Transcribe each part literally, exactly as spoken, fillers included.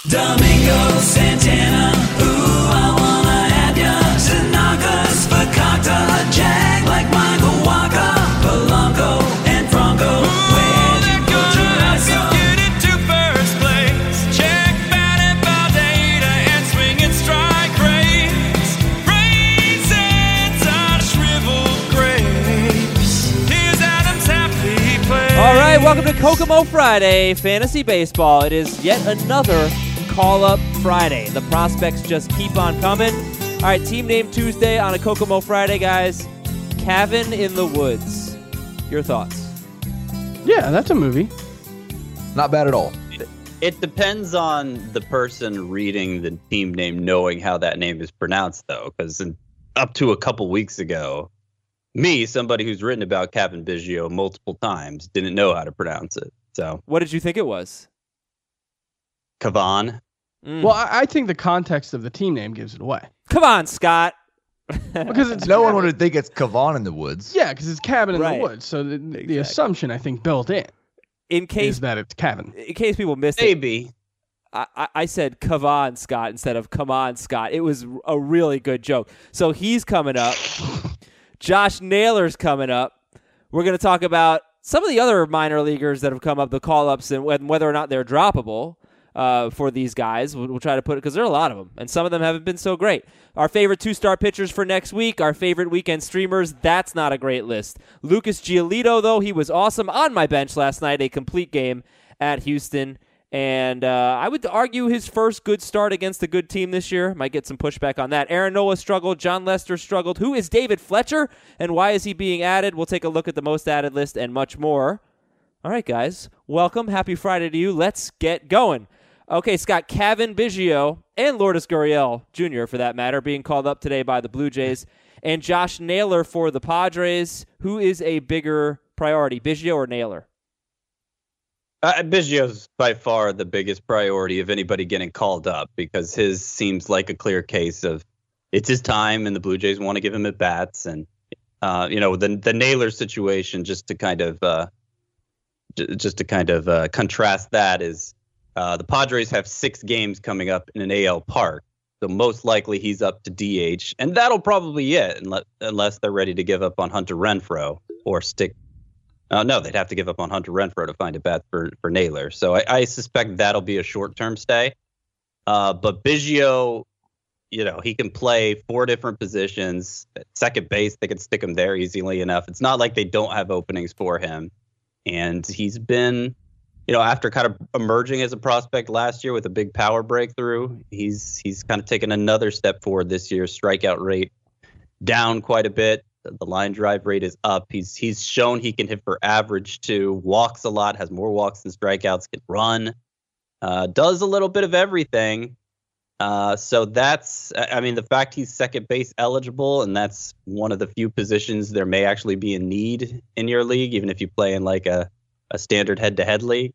Domingo Santana, ooh, I wanna have ya. Tanaka's Fakakta, a jag like Michael Waka. Polanco and Franco, where'd you go to Russia? Get into first place. Check batted ball data and swinging strike rates. Raisins on shriveled grapes. Here's Adam's happy place. All right, welcome to Kokomo Friday Fantasy Baseball. It is yet another Call-Up Friday. The prospects just keep on coming. All right, Team Name Tuesday on a Kokomo Friday, guys. Cabin in the Woods. Your thoughts? Yeah, that's a movie. Not bad at all. It depends on the person reading the team name knowing how that name is pronounced, though, because up to a couple weeks ago, me, somebody who's written about Cavan Biggio multiple times, didn't know how to pronounce it. So, What did you think it was? Cavan. Mm. Well, I, I think the context of the team name gives it away. Come on, Scott. Because it's No one would think it's Cavan in the Woods. Yeah, because it's cabin in Right. the woods. So the, the Exactly. assumption, I think, built in In case is that it's cabin. in case people missed it, Maybe. I, I- I said come on, Scott, instead of come on, Scott. It was a really good joke. So he's coming up. Josh Naylor's coming up. We're going to talk about some of the other minor leaguers that have come up, the call-ups, and wh- whether or not they're droppable uh, for these guys. We'll, we'll try to put it, because there are a lot of them, and some of them haven't been so great. Our favorite two-star pitchers for next week, our favorite weekend streamers, that's not a great list. Lucas Giolito, though, he was awesome on my bench last night, a complete game at Houston. And uh, I would argue his first good start against a good team this year. Might get some pushback on that. Aaron Nola struggled. John Lester struggled. Who is David Fletcher, and why is he being added? We'll take a look at the most added list and much more. All right, guys. Welcome. Happy Friday to you. Let's get going. Okay, Scott, Cavan Biggio and Lourdes Gurriel Junior, for that matter, being called up today by the Blue Jays, and Josh Naylor for the Padres. Who is a bigger priority, Biggio or Naylor? Uh, Biggio's by far the biggest priority of anybody getting called up, because his seems like a clear case of it's his time and the Blue Jays want to give him at bats. And, uh, you know, the the Naylor situation, just to kind of uh, j- just to kind of uh, contrast that, is uh, the Padres have six games coming up in an A L park. So most likely he's up to D H, and that'll probably it unless, unless they're ready to give up on Hunter Renfroe or stick. Uh, no, they'd have to give up on Hunter Renfroe to find a bat for, for Naylor. So I, I suspect that'll be a short-term stay. Uh, but Biggio, you know, he can play four different positions. At second base, they can stick him there easily enough. It's not like they don't have openings for him. And he's been, you know, after kind of emerging as a prospect last year with a big power breakthrough, he's he's kind of taken another step forward this year. Strikeout rate down quite a bit. The line drive rate is up. He's he's shown he can hit for average too. Walks a lot, has more walks than strikeouts, can run, uh, does a little bit of everything. Uh, so that's, I mean, the fact he's second base eligible, and that's one of the few positions there may actually be a need in your league, even if you play in like a, a standard head-to-head league.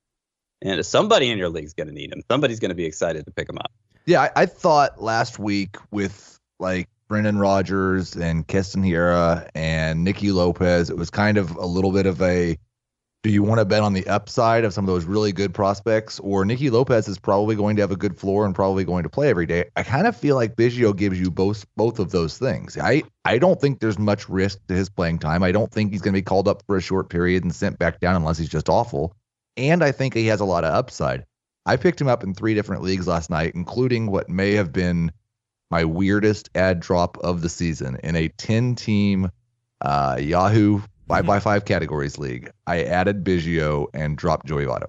And somebody in your league is going to need him. Somebody's going to be excited to pick him up. Yeah, I, I thought last week with like Brendan Rodgers and Keston Hiura and Nicky Lopez, it was kind of a little bit of a, do you want to bet on the upside of some of those really good prospects, or Nicky Lopez is probably going to have a good floor and probably going to play every day? I kind of feel like Biggio gives you both both of those things. I, I don't think there's much risk to his playing time. I don't think he's going to be called up for a short period and sent back down unless he's just awful. And I think he has a lot of upside. I picked him up in three different leagues last night, including what may have been my weirdest ad drop of the season in a ten-team uh, Yahoo five by five categories league. I added Biggio and dropped Joey Votto.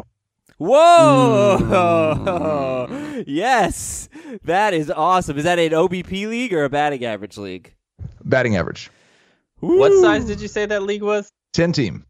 Whoa! Mm. Yes, that is awesome. Is that an O B P league or a batting average league? Batting average. Woo. What size did you say that league was? ten-team.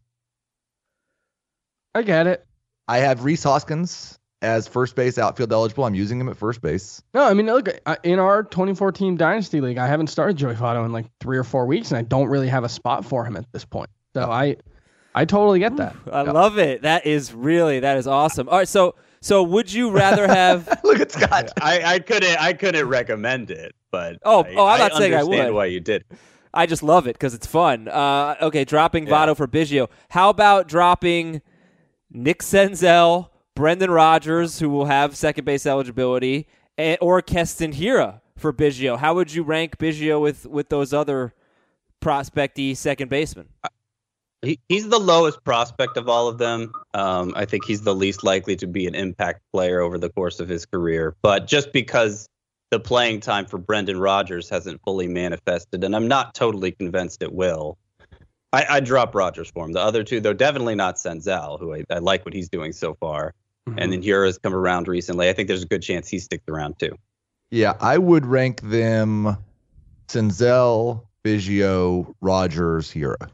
I get it. I have Rhys Hoskins as first base outfield eligible. I'm using him at first base. No, I mean, look, I- in our twenty-four team Dynasty League, I haven't started Joey Votto in like three or four weeks, and I don't really have a spot for him at this point. So I I totally get that. I love it. That is really, that is awesome. All right, so so would you rather have? Look at Scott. I, I couldn't I couldn't recommend it, but Oh, I, oh, I'm not I saying I understand would. why you did. I just love it because it's fun. Uh, okay, dropping Yeah. Votto for Biggio. How about dropping Nick Senzel, Brendan Rodgers, who will have second base eligibility, and, or Keston Hiura for Biggio. How would you rank Biggio with, with those other prospecty second basemen? He, he's the lowest prospect of all of them. Um, I think he's the least likely to be an impact player over the course of his career. But just because the playing time for Brendan Rodgers hasn't fully manifested, and I'm not totally convinced it will, I, I drop Rodgers for him. The other two, though, definitely not Senzel, who I, I like what he's doing so far. Mm-hmm. And then Hiura's come around recently. I think there's a good chance he sticks around, too. Yeah, I would rank them Senzel, Biggio, Rodgers, Hiura.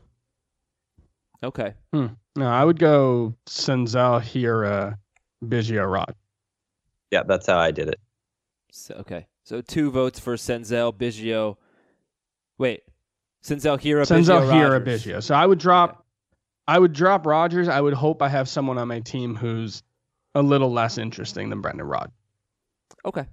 Okay. Hmm. No, I would go Senzel, Hiura, Biggio, Rod. Yeah, that's how I did it. So, okay. So two votes for Senzel, Biggio. Wait. Senzel, Hiura, Senzel, Biggio, Hiura, Rodgers. Biggio. So I would drop, I would drop Rodgers. I would hope I have someone on my team who's a little less interesting than Brendan Rod. Okay.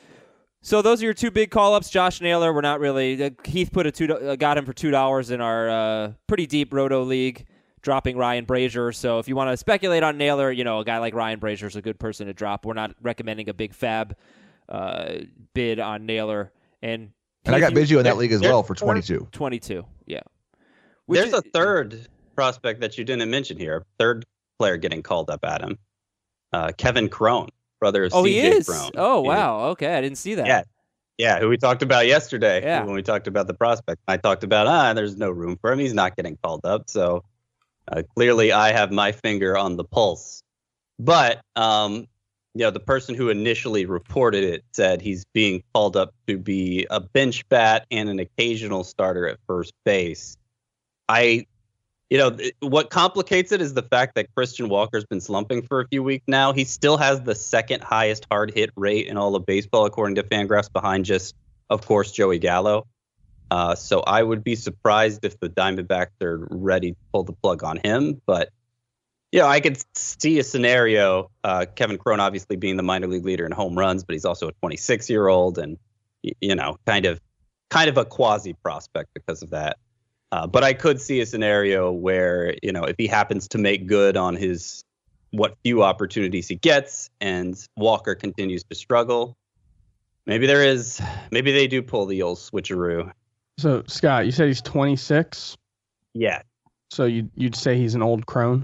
So those are your two big call-ups. Josh Naylor, we're not really. Uh, Heath put a two, uh, got him for two dollars in our uh, pretty deep Roto league, dropping Ryan Brazier. So if you want to speculate on Naylor, you know, a guy like Ryan Brazier is a good person to drop. We're not recommending a big fab uh, bid on Naylor. And And I got Heath, you- Biggio in that league as there- well for twenty-two. twenty-two, yeah. Which There's is- a third prospect that you didn't mention here. Third player getting called up at him. Uh, Kevin Crone, brother of Oh, C J he is? Crone. Oh, He- wow. Okay, I didn't see that. Yeah. Yeah, who we talked about yesterday Yeah. when we talked about the prospect. I talked about, ah, there's no room for him. He's not getting called up. So uh, clearly I have my finger on the pulse. But, um, you know, the person who initially reported it said he's being called up to be a bench bat and an occasional starter at first base. I, you know, th- what complicates it is the fact that Christian Walker's been slumping for a few weeks now. He still has the second highest hard hit rate in all of baseball, according to Fangraphs, behind just, of course, Joey Gallo. Uh, so I would be surprised if the Diamondbacks are ready to pull the plug on him. But, you know, I could see a scenario, uh, Kevin Crone obviously being the minor league leader in home runs, but he's also a twenty-six-year-old and, y- you know, kind of kind of a quasi prospect because of that. Uh, but I could see a scenario where, you know, if he happens to make good on his what few opportunities he gets and Walker continues to struggle, maybe there is, maybe they do pull the old switcheroo. So Scott, you said he's twenty-six. Yeah. So you you'd say he's an old crone.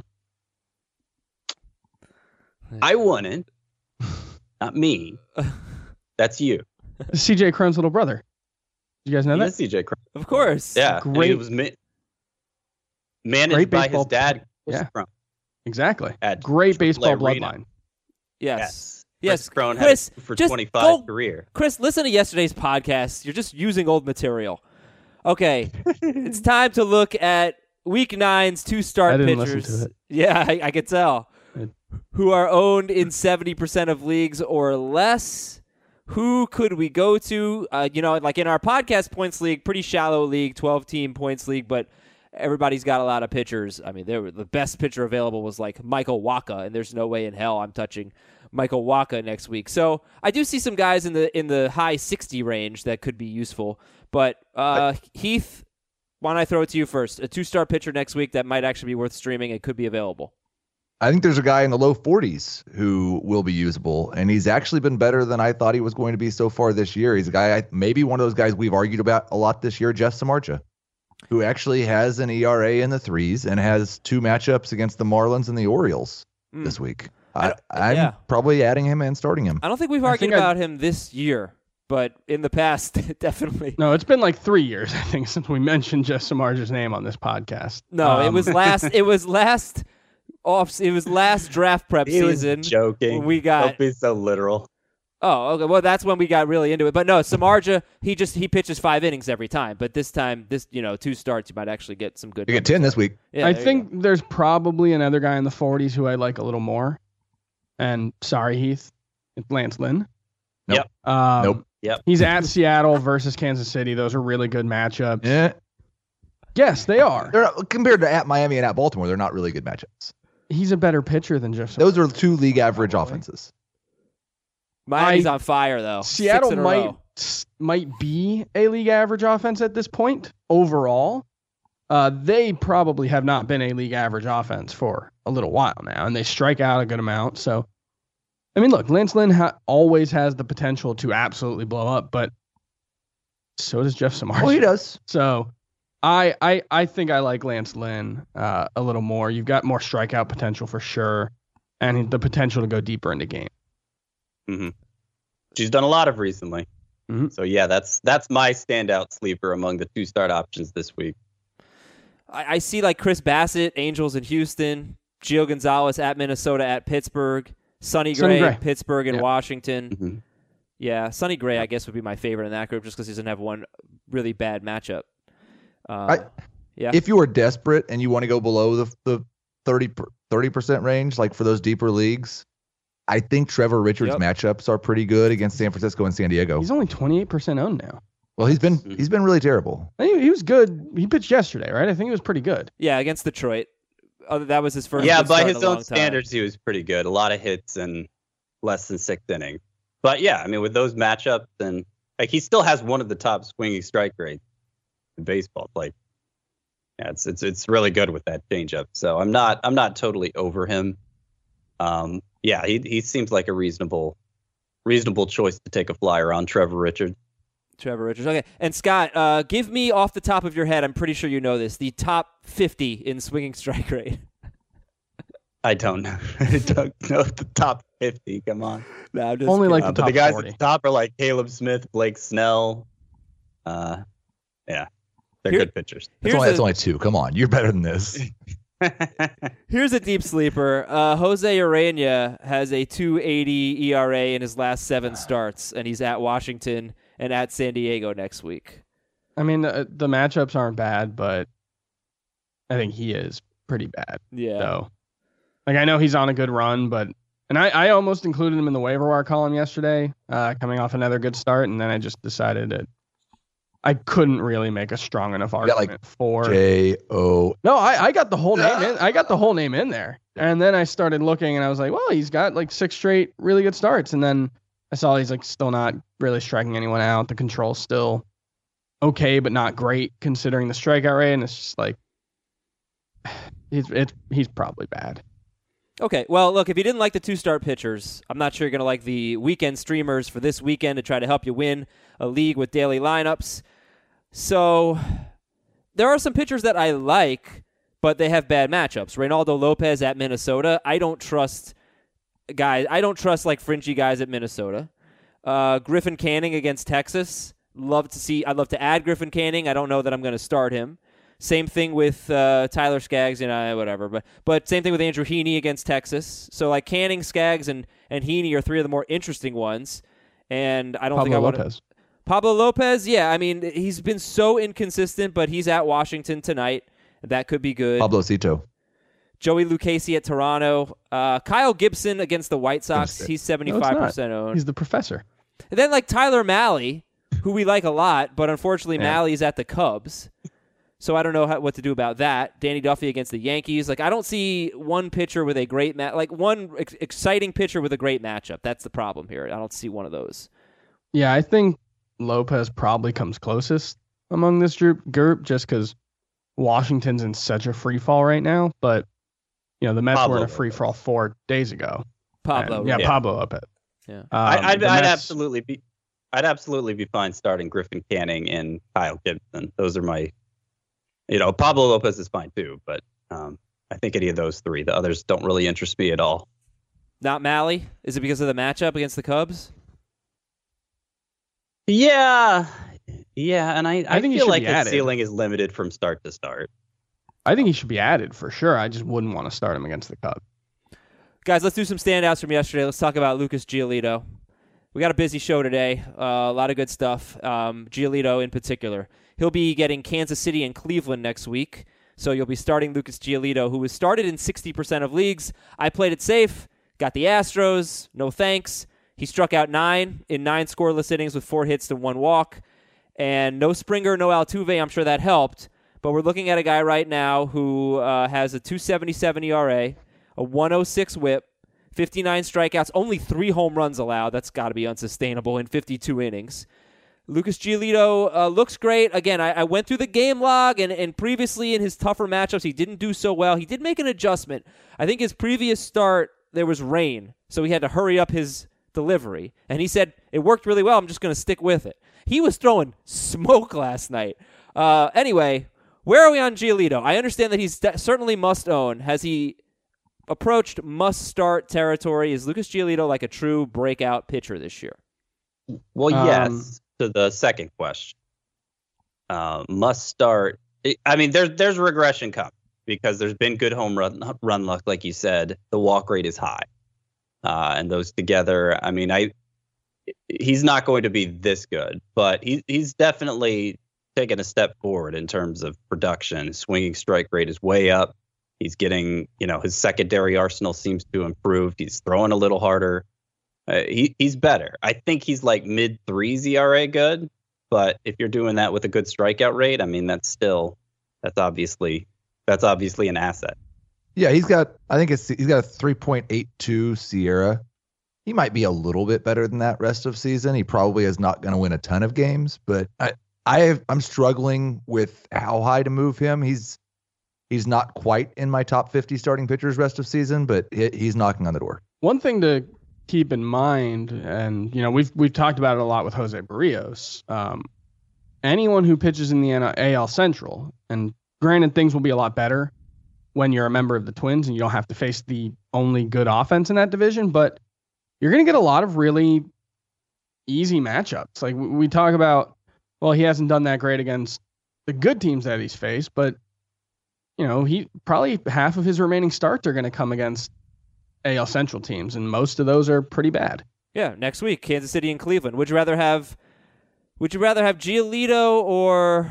I wouldn't. Not me. That's you. C J Crone's little brother. Did you guys know He that? is C J Crone. Of course. Yeah. and Great- He was ma- managed great by baseball his dad, Chris Yeah. Crone. Exactly. At Great Triple A baseball Arena. bloodline. Yes. Yes. Yes. Chris Crone Chris, had a for just twenty-five go- career. Chris, listen to yesterday's podcast. You're just using old material. Okay. It's time to look at week nine's two start I didn't pitchers. listen to it. Yeah, I, I could tell. It- Who are owned in seventy percent of leagues or less. Who could we go to? Uh, you know, like in our podcast points league, pretty shallow league, twelve-team points league, but everybody's got a lot of pitchers. I mean, they were, the best pitcher available was like Michael Wacha, and there's no way in hell I'm touching Michael Wacha next week. So I do see some guys in the in the high sixty range that could be useful. But uh, Heath, why don't I throw it to you first? A two-star pitcher next week that might actually be worth streaming and could be available. I think there's a guy in the low forties who will be usable, and he's actually been better than I thought he was going to be so far this year. He's a guy, maybe one of those guys we've argued about a lot this year, Jeff Samardzija, who actually has an E R A in the threes and has two matchups against the Marlins and the Orioles Mm. this week. I I, don't- I'm yeah. probably adding him and starting him. I don't think we've I argued think I- about him this year, but in the past, definitely. No, it's been like three years, I think, since we mentioned Jeff Samardzij's name on this podcast. No, it Um, was last. It was last off. It was last draft prep He was season. joking. We got. Don't be so literal. Oh, okay. Well, that's when we got really into it. But no, Samardzija, he just he pitches five innings every time. But this time, this you know, two starts, you might actually get some good. You get ten this week. Yeah, I there you think go. there's probably another guy in the forties who I like a little more. And sorry, Heath, it's Lance Lynn. Nope. Yep. Um, Nope. Yep. He's at Seattle versus Kansas City. Those are really good matchups. Yeah, Yes, they are. they're not, compared to at Miami and at Baltimore, they're not really good matchups. He's a better pitcher than Jeff Samardzija. Those are two league average offenses. Miami's I- on fire though. Six Seattle in a might row. s- might be a league average offense at this point overall. Uh, they probably have not been a league average offense for a little while now, and they strike out a good amount. So I mean, look, Lance Lynn ha- always has the potential to absolutely blow up, but so does Jeff Samardzija. Well, he does. So I, I, I think I like Lance Lynn uh, a little more. You've got more strikeout potential for sure, and the potential to go deeper into game. Mm-hmm. She's done a lot of recently. Mhm. So yeah, that's that's my standout sleeper among the two start options this week. I, I see like Chris Bassett, Angels in Houston, Gio Gonzalez at Minnesota at Pittsburgh, Sonny Gray, Sonny Gray. Pittsburgh and Yeah. Washington. Mhm. Yeah, Sonny Gray, I guess, would be my favorite in that group just because he doesn't have one really bad matchup. Uh, I- yeah. If you are desperate and you want to go below the the thirty percent range, like for those deeper leagues, I think Trevor Richards' Yep. matchups are pretty good against San Francisco and San Diego. He's only twenty-eight percent owned now. Well, he's been Mhm. he's been really terrible. I think he was good. He pitched yesterday, right? I think he was pretty good. yeah, against Detroit. Uh, that was his first Yeah, good by start in his a long own time. standards, he was pretty good. A lot of hits and less than sixth inning. But yeah, I mean, with those matchups, and like he still has one of the top swinging strike rates in baseball. Like, yeah, it's it's it's really good with that changeup. So I'm not I'm not totally over him. Um, yeah, he he seems like a reasonable reasonable choice to take a flyer on Trevor Richards. Trevor Richards. Okay. And Scott, uh, give me off the top of your head, I'm pretty sure you know this, the top fifty in swinging strike rate. I don't know. I don't know the top fifty. Come on. No, I'm just Only kidding. like Uh, the but top the guys forty. at the top are like Caleb Smith, Blake Snell. Uh, yeah, they're Here- good pitchers. It's Here's only, a- it's only two. Come on, you're better than this. Here's a deep sleeper. Uh, Jose Urena has a two eighty E R A in his last seven starts, and he's at Washington and at San Diego next week. I mean, the, the matchups aren't bad, but I think he is pretty bad. Yeah. So, like, I know he's on a good run, but and I, I almost included him in the waiver wire column yesterday, uh, coming off another good start, and then I just decided that I couldn't really make a strong enough got, like, argument for. J O. No, I, I got the whole name in. I got the whole name in there, and then I started looking, and I was like, well, he's got like six straight really good starts, and then I saw he's like still not really striking anyone out. The control's still okay, but not great considering the strikeout rate, and it's just like he's it's he's probably bad. Okay, well, look, if you didn't like the two-start pitchers, I'm not sure you're going to like the weekend streamers for this weekend to try to help you win a league with daily lineups. So there are some pitchers that I like, but they have bad matchups. Reynaldo Lopez at Minnesota. I don't trust guys. I don't trust like fringy guys at Minnesota. Uh, Griffin Canning against Texas. Love to see. I'd love to add Griffin Canning. I don't know that I'm going to start him. Same thing with uh, Tyler Skaggs, you know, whatever. But but same thing with Andrew Heaney against Texas. So like Canning, Skaggs, and and Heaney are three of the more interesting ones. And I don't think I Pablo want Lopez. Pablo Lopez, yeah. I mean, he's been so inconsistent, but he's at Washington tonight. That could be good. Pablo Cito. Joey Lucchesi at Toronto. Uh, Kyle Gibson against the White Sox. Gonna He's No, seventy-five it's percent not. owned. He's the professor. And then like Tyler Mahle, who we like a lot, but unfortunately Yeah. Malle's at the Cubs. So I don't know how, what to do about that. Danny Duffy against the Yankees. Like I don't see one pitcher with a great ma- like one ex- exciting pitcher with a great matchup. That's the problem here. I don't see one of those. Yeah, I think Lopez probably comes closest among this group group just because Washington's in such a free fall right now. But you know, the Mets Pablo were in a free fall four days ago. Pablo. And- yeah, right? yeah. Pablo Lopez. Yeah. Um, I, I'd, the I'd Mets- absolutely be, I'd absolutely be fine starting Griffin Canning and Kyle Gibson. Those are my, you know, Pablo Lopez is fine too, but um, I think any of those three, the others don't really interest me at all. Not Mahle? Is it because of the matchup against the Cubs? Yeah, yeah, and I, I, I think he feel should like be his added. ceiling is limited from start to start. I think he should be added for sure. I just wouldn't want to start him against the Cubs. Guys, let's do some standouts from yesterday. Let's talk about Lucas Giolito. We got a busy show today. Uh, a lot of good stuff. Um, Giolito in particular. He'll be getting Kansas City and Cleveland next week. So you'll be starting Lucas Giolito, who was started in sixty percent of leagues. I played it safe. Got the Astros. No thanks. He struck out nine in nine scoreless innings with four hits to one walk. And no Springer, no Altuve. I'm sure that helped. But we're looking at a guy right now who uh, has a two seventy-seven E R A, a one oh six whip, fifty-nine strikeouts, only three home runs allowed. That's got to be unsustainable in fifty-two innings. Lucas Giolito uh, looks great. Again, I, I went through the game log, and, and previously in his tougher matchups, he didn't do so well. He did make an adjustment. I think his previous start there was rain, so he had to hurry up his delivery. And he said, it worked really well. I'm just going to stick with it. He was throwing smoke last night. Uh, anyway, where are we on Giolito? I understand that he's de- certainly must own. Has he approached must start territory? Is Lucas Giolito like a true breakout pitcher this year? Well, yes, Um, to the second question. Uh, must start. I mean, there's there's regression coming because there's been good home run run luck, like you said. The walk rate is high, uh, and those together, I mean, I he's not going to be this good, but he he's definitely taken a step forward in terms of production. His swinging strike rate is way up. He's getting, you know, his secondary arsenal seems to improve. He's throwing a little harder. Uh, he he's better. I think he's like mid threes E R A good, but if you're doing that with a good strikeout rate, I mean, that's still that's obviously that's obviously an asset. Yeah, he's got. I think it's he's got a three point eight two Sierra. He might be a little bit better than that rest of season. He probably is not going to win a ton of games, but I I have, I'm struggling with how high to move him. He's he's not quite in my top fifty starting pitchers rest of season, but he, he's knocking on the door. One thing to keep in mind, and you know we've we've talked about it a lot with Jose Barrios. Um, anyone who pitches in the A L Central, and granted things will be a lot better when you're a member of the Twins and you don't have to face the only good offense in that division, but you're going to get a lot of really easy matchups. Like we talk about, well, he hasn't done that great against the good teams that he's faced, but you know, he probably half of his remaining starts are going to come against A L Central teams, and most of those are pretty bad. Yeah, next week, Kansas City and Cleveland. Would you rather have would you rather have Giolito or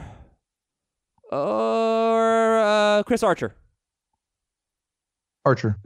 or uh, Chris Archer? Archer.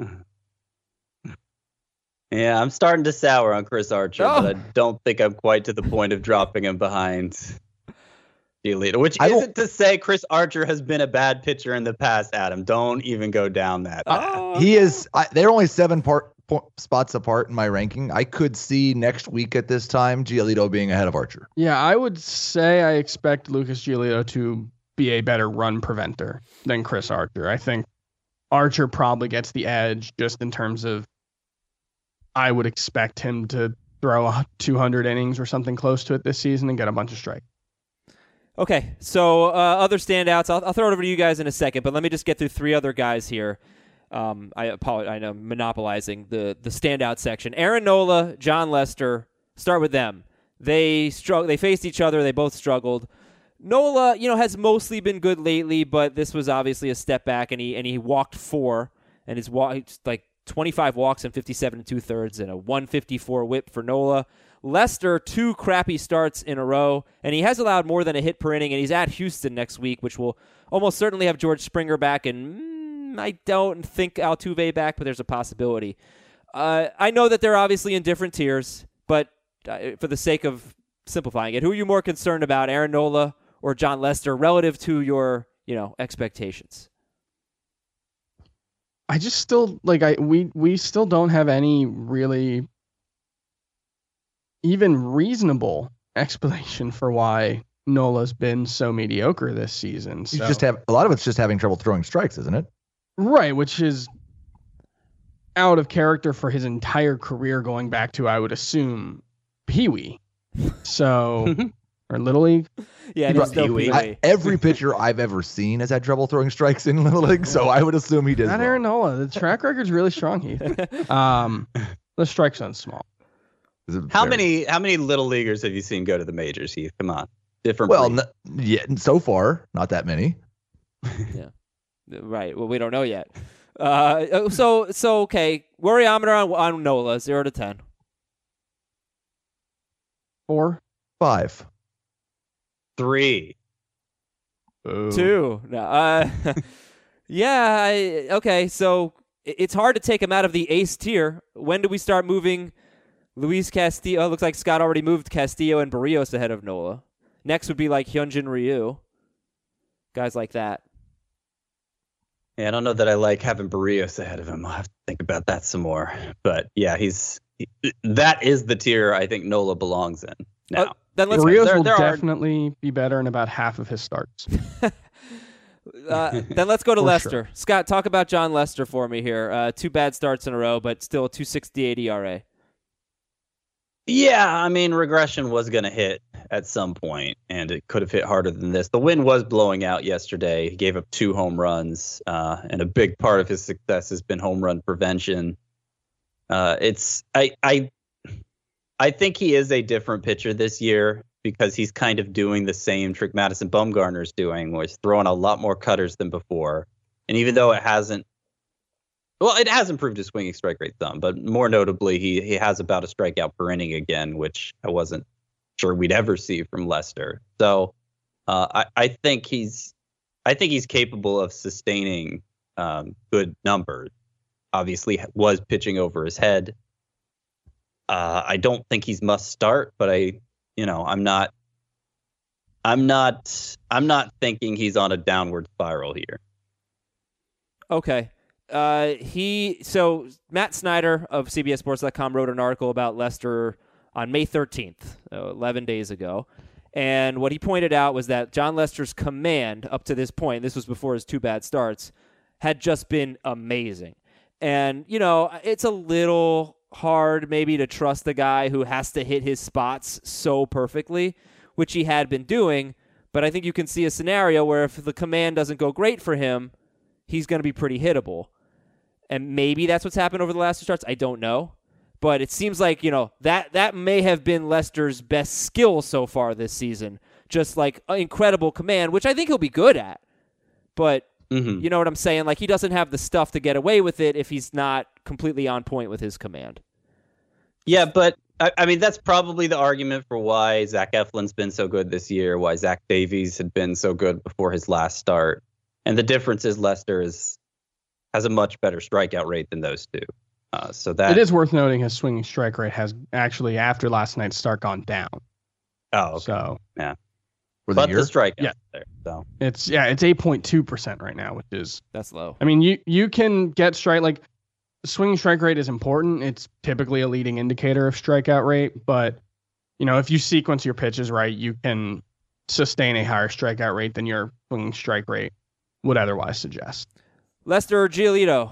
Yeah, I'm starting to sour on Chris Archer, Oh. but I don't think I'm quite to the point of dropping him behind Giolito, which I don't- isn't to say Chris Archer has been a bad pitcher in the past, Adam. Don't even go down that path. Oh, He is. I, they're only seven part, po- spots apart in my ranking. I could see next week at this time Giolito being ahead of Archer. Yeah, I would say I expect Lucas Giolito to be a better run preventer than Chris Archer. I think Archer probably gets the edge just in terms of I would expect him to throw two hundred innings or something close to it this season and get a bunch of strikes. Okay, so uh, other standouts. I'll, I'll throw it over to you guys in a second, but let me just get through three other guys here. Um, I apologize. I know I'm monopolizing the the standout section. Aaron Nola, John Lester. Start with them. They strugg- They faced each other. They both struggled. Nola, you know, has mostly been good lately, but this was obviously a step back, and he and he walked four, and his walk like twenty-five walks and fifty-seven and two thirds, and a one fifty-four whip for Nola. Lester, two crappy starts in a row, and he has allowed more than a hit per inning, and he's at Houston next week, which will almost certainly have George Springer back, and mm, I don't think Altuve back, but there's a possibility. Uh, I know that they're obviously in different tiers, but uh, for the sake of simplifying it, who are you more concerned about, Aaron Nola or John Lester, relative to your, you know, expectations? I just still like I we we still don't have any really even reasonable explanation for why Nola's been so mediocre this season. You So, just have a lot of it's just having trouble throwing strikes, isn't it? right, which is out of character for his entire career, going back to I would assume Pee Wee. So or Little League. Yeah, Right. there's no Pee-wee. Pee-wee. I, every pitcher I've ever seen has had trouble throwing strikes in Little League, so I would assume he does. Not well. Aaron Nola. The track record's really strong, Heath. Um, the strike zone's small. Is it How fair? many how many little leaguers have you seen go to the majors, Heath? Come on. Different Well, breed. n- yeah, so far not that many. Right. Well, we don't know yet. Uh, so, so okay. Worryometer on, on Nola, zero to ten. Four. Five. Three. Two. No. Uh, yeah. I, okay. So i- it's hard to take him out of the ace tier. When do we start moving Luis Castillo? Oh, looks like Scott already moved Castillo and Barrios ahead of Nola. Next would be like Hyunjin Ryu. Guys like that. Yeah, I don't know that I like having Barrios ahead of him. I'll have to think about that some more. But yeah, he's he, that is the tier I think Nola belongs in now. Uh, then let's Barrios there- will there are- definitely be better in about half of his starts. Uh, then let's go to For Lester. sure. Scott, talk about John Lester for me here. Uh, two bad starts in a row, but still a two sixty-eight E R A. Yeah, I mean, regression was going to hit at some point, and it could have hit harder than this. The wind was blowing out yesterday. He gave up two home runs, uh, and a big part of his success has been home run prevention. Uh, it's I I I think he is a different pitcher this year because he's kind of doing the same trick Madison Bumgarner's doing, where he's throwing a lot more cutters than before. And even though it hasn't Well, it has improved his swinging strike rate some, but more notably, he he has about a strikeout per inning again, which I wasn't sure we'd ever see from Lester. So uh, I I think he's I think he's capable of sustaining um, good numbers. Obviously, was pitching over his head. Uh, I don't think he's must start, but I you know I'm not I'm not I'm not thinking he's on a downward spiral here. Okay. Uh, he so Matt Snyder of C B S Sports dot com wrote an article about Lester on May thirteenth, uh, eleven days ago. And what he pointed out was that John Lester's command up to this point, this was before his two bad starts, had just been amazing. And, you know, it's a little hard maybe to trust the guy who has to hit his spots so perfectly, which he had been doing. But I think you can see a scenario where if the command doesn't go great for him, he's going to be pretty hittable. And maybe that's what's happened over the last two starts. I don't know. But it seems like, you know, that, that may have been Lester's best skill so far this season. Just like incredible command, which I think he'll be good at. But Mm-hmm. you know what I'm saying? Like, he doesn't have the stuff to get away with it if he's not completely on point with his command. Yeah, but I, I mean, that's probably the argument for why Zach Eflin's been so good this year, why Zach Davies had been so good before his last start. And the difference is Lester is has a much better strikeout rate than those two. Uh, so that It is worth noting his swinging strike rate has actually, after last night's start, gone down. Oh, okay. So For the But year? the strikeout Yeah. there. So it's yeah, it's eight point two percent right now, which is That's low. I mean, you you can get strike like swinging strike rate is important. It's typically a leading indicator of strikeout rate, but you know, if you sequence your pitches right, you can sustain a higher strikeout rate than your swinging strike rate would otherwise suggest. Lester or Giolito?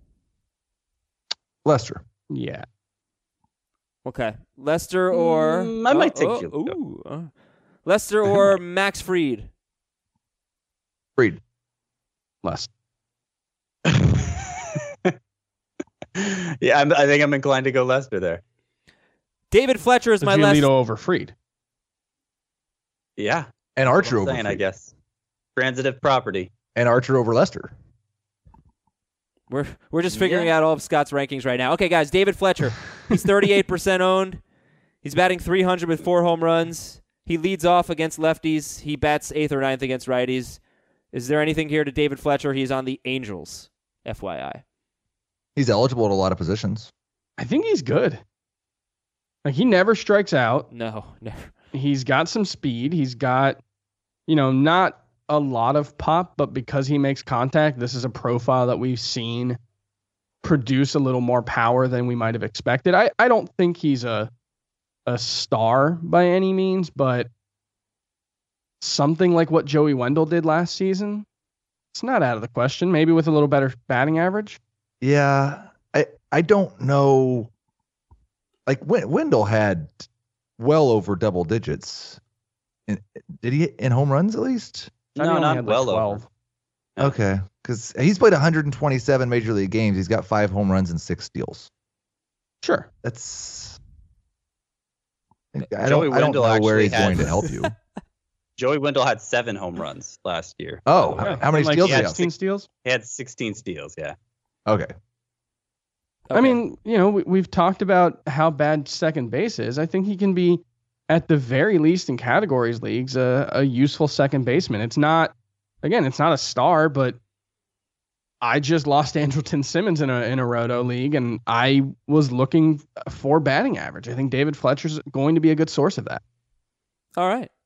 Lester. Yeah. Okay. Lester or... Mm, I might take oh, Giolito. ooh, uh. Lester or Max Fried? Freed. Less. yeah, I'm, I think I'm inclined to go Lester there. David Fletcher is my Giolito last... over Fried. Yeah, And Archer I'm over saying, I Freed. guess. Transitive property. And Archer over Lester. We're we're just figuring Yeah. out all of Scott's rankings right now. Okay, guys, David Fletcher. He's thirty-eight percent owned. He's batting three hundred with four home runs. He leads off against lefties. He bats eighth or ninth against righties. Is there anything here to David Fletcher? He's on the Angels, F Y I. He's eligible at a lot of positions. I think he's good. Like he never strikes out. No, never. He's got some speed. He's got, you know, not a lot of pop, but because he makes contact, this is a profile that we've seen produce a little more power than we might have expected. I, I don't think he's a a star by any means, but something like what Joey Wendell did last season, it's not out of the question. Maybe with a little better batting average. Yeah, I I don't know. Like Wen- Wendell had well over double digits. In, did he in home runs at least? I think No, he only not had, like, well twelve. over. Okay, because he's played one hundred twenty-seven major league games. He's got five home runs and six steals. Sure. That's. I don't. Joey I don't Wendell know where actually he's had- going to help you. Joey Wendell had seven home runs last year. Oh, Yeah. how many Like steals? did he have? sixteen steals? He had sixteen steals, yeah. Okay. I mean, you know, we, we've talked about how bad second base is. I think he can be, at the very least in categories leagues, a, a useful second baseman. It's not, again, it's not a star, but I just lost Andrelton Simmons in a in a roto league, and I was looking for batting average. I think David Fletcher's going to be a good source of that. all right.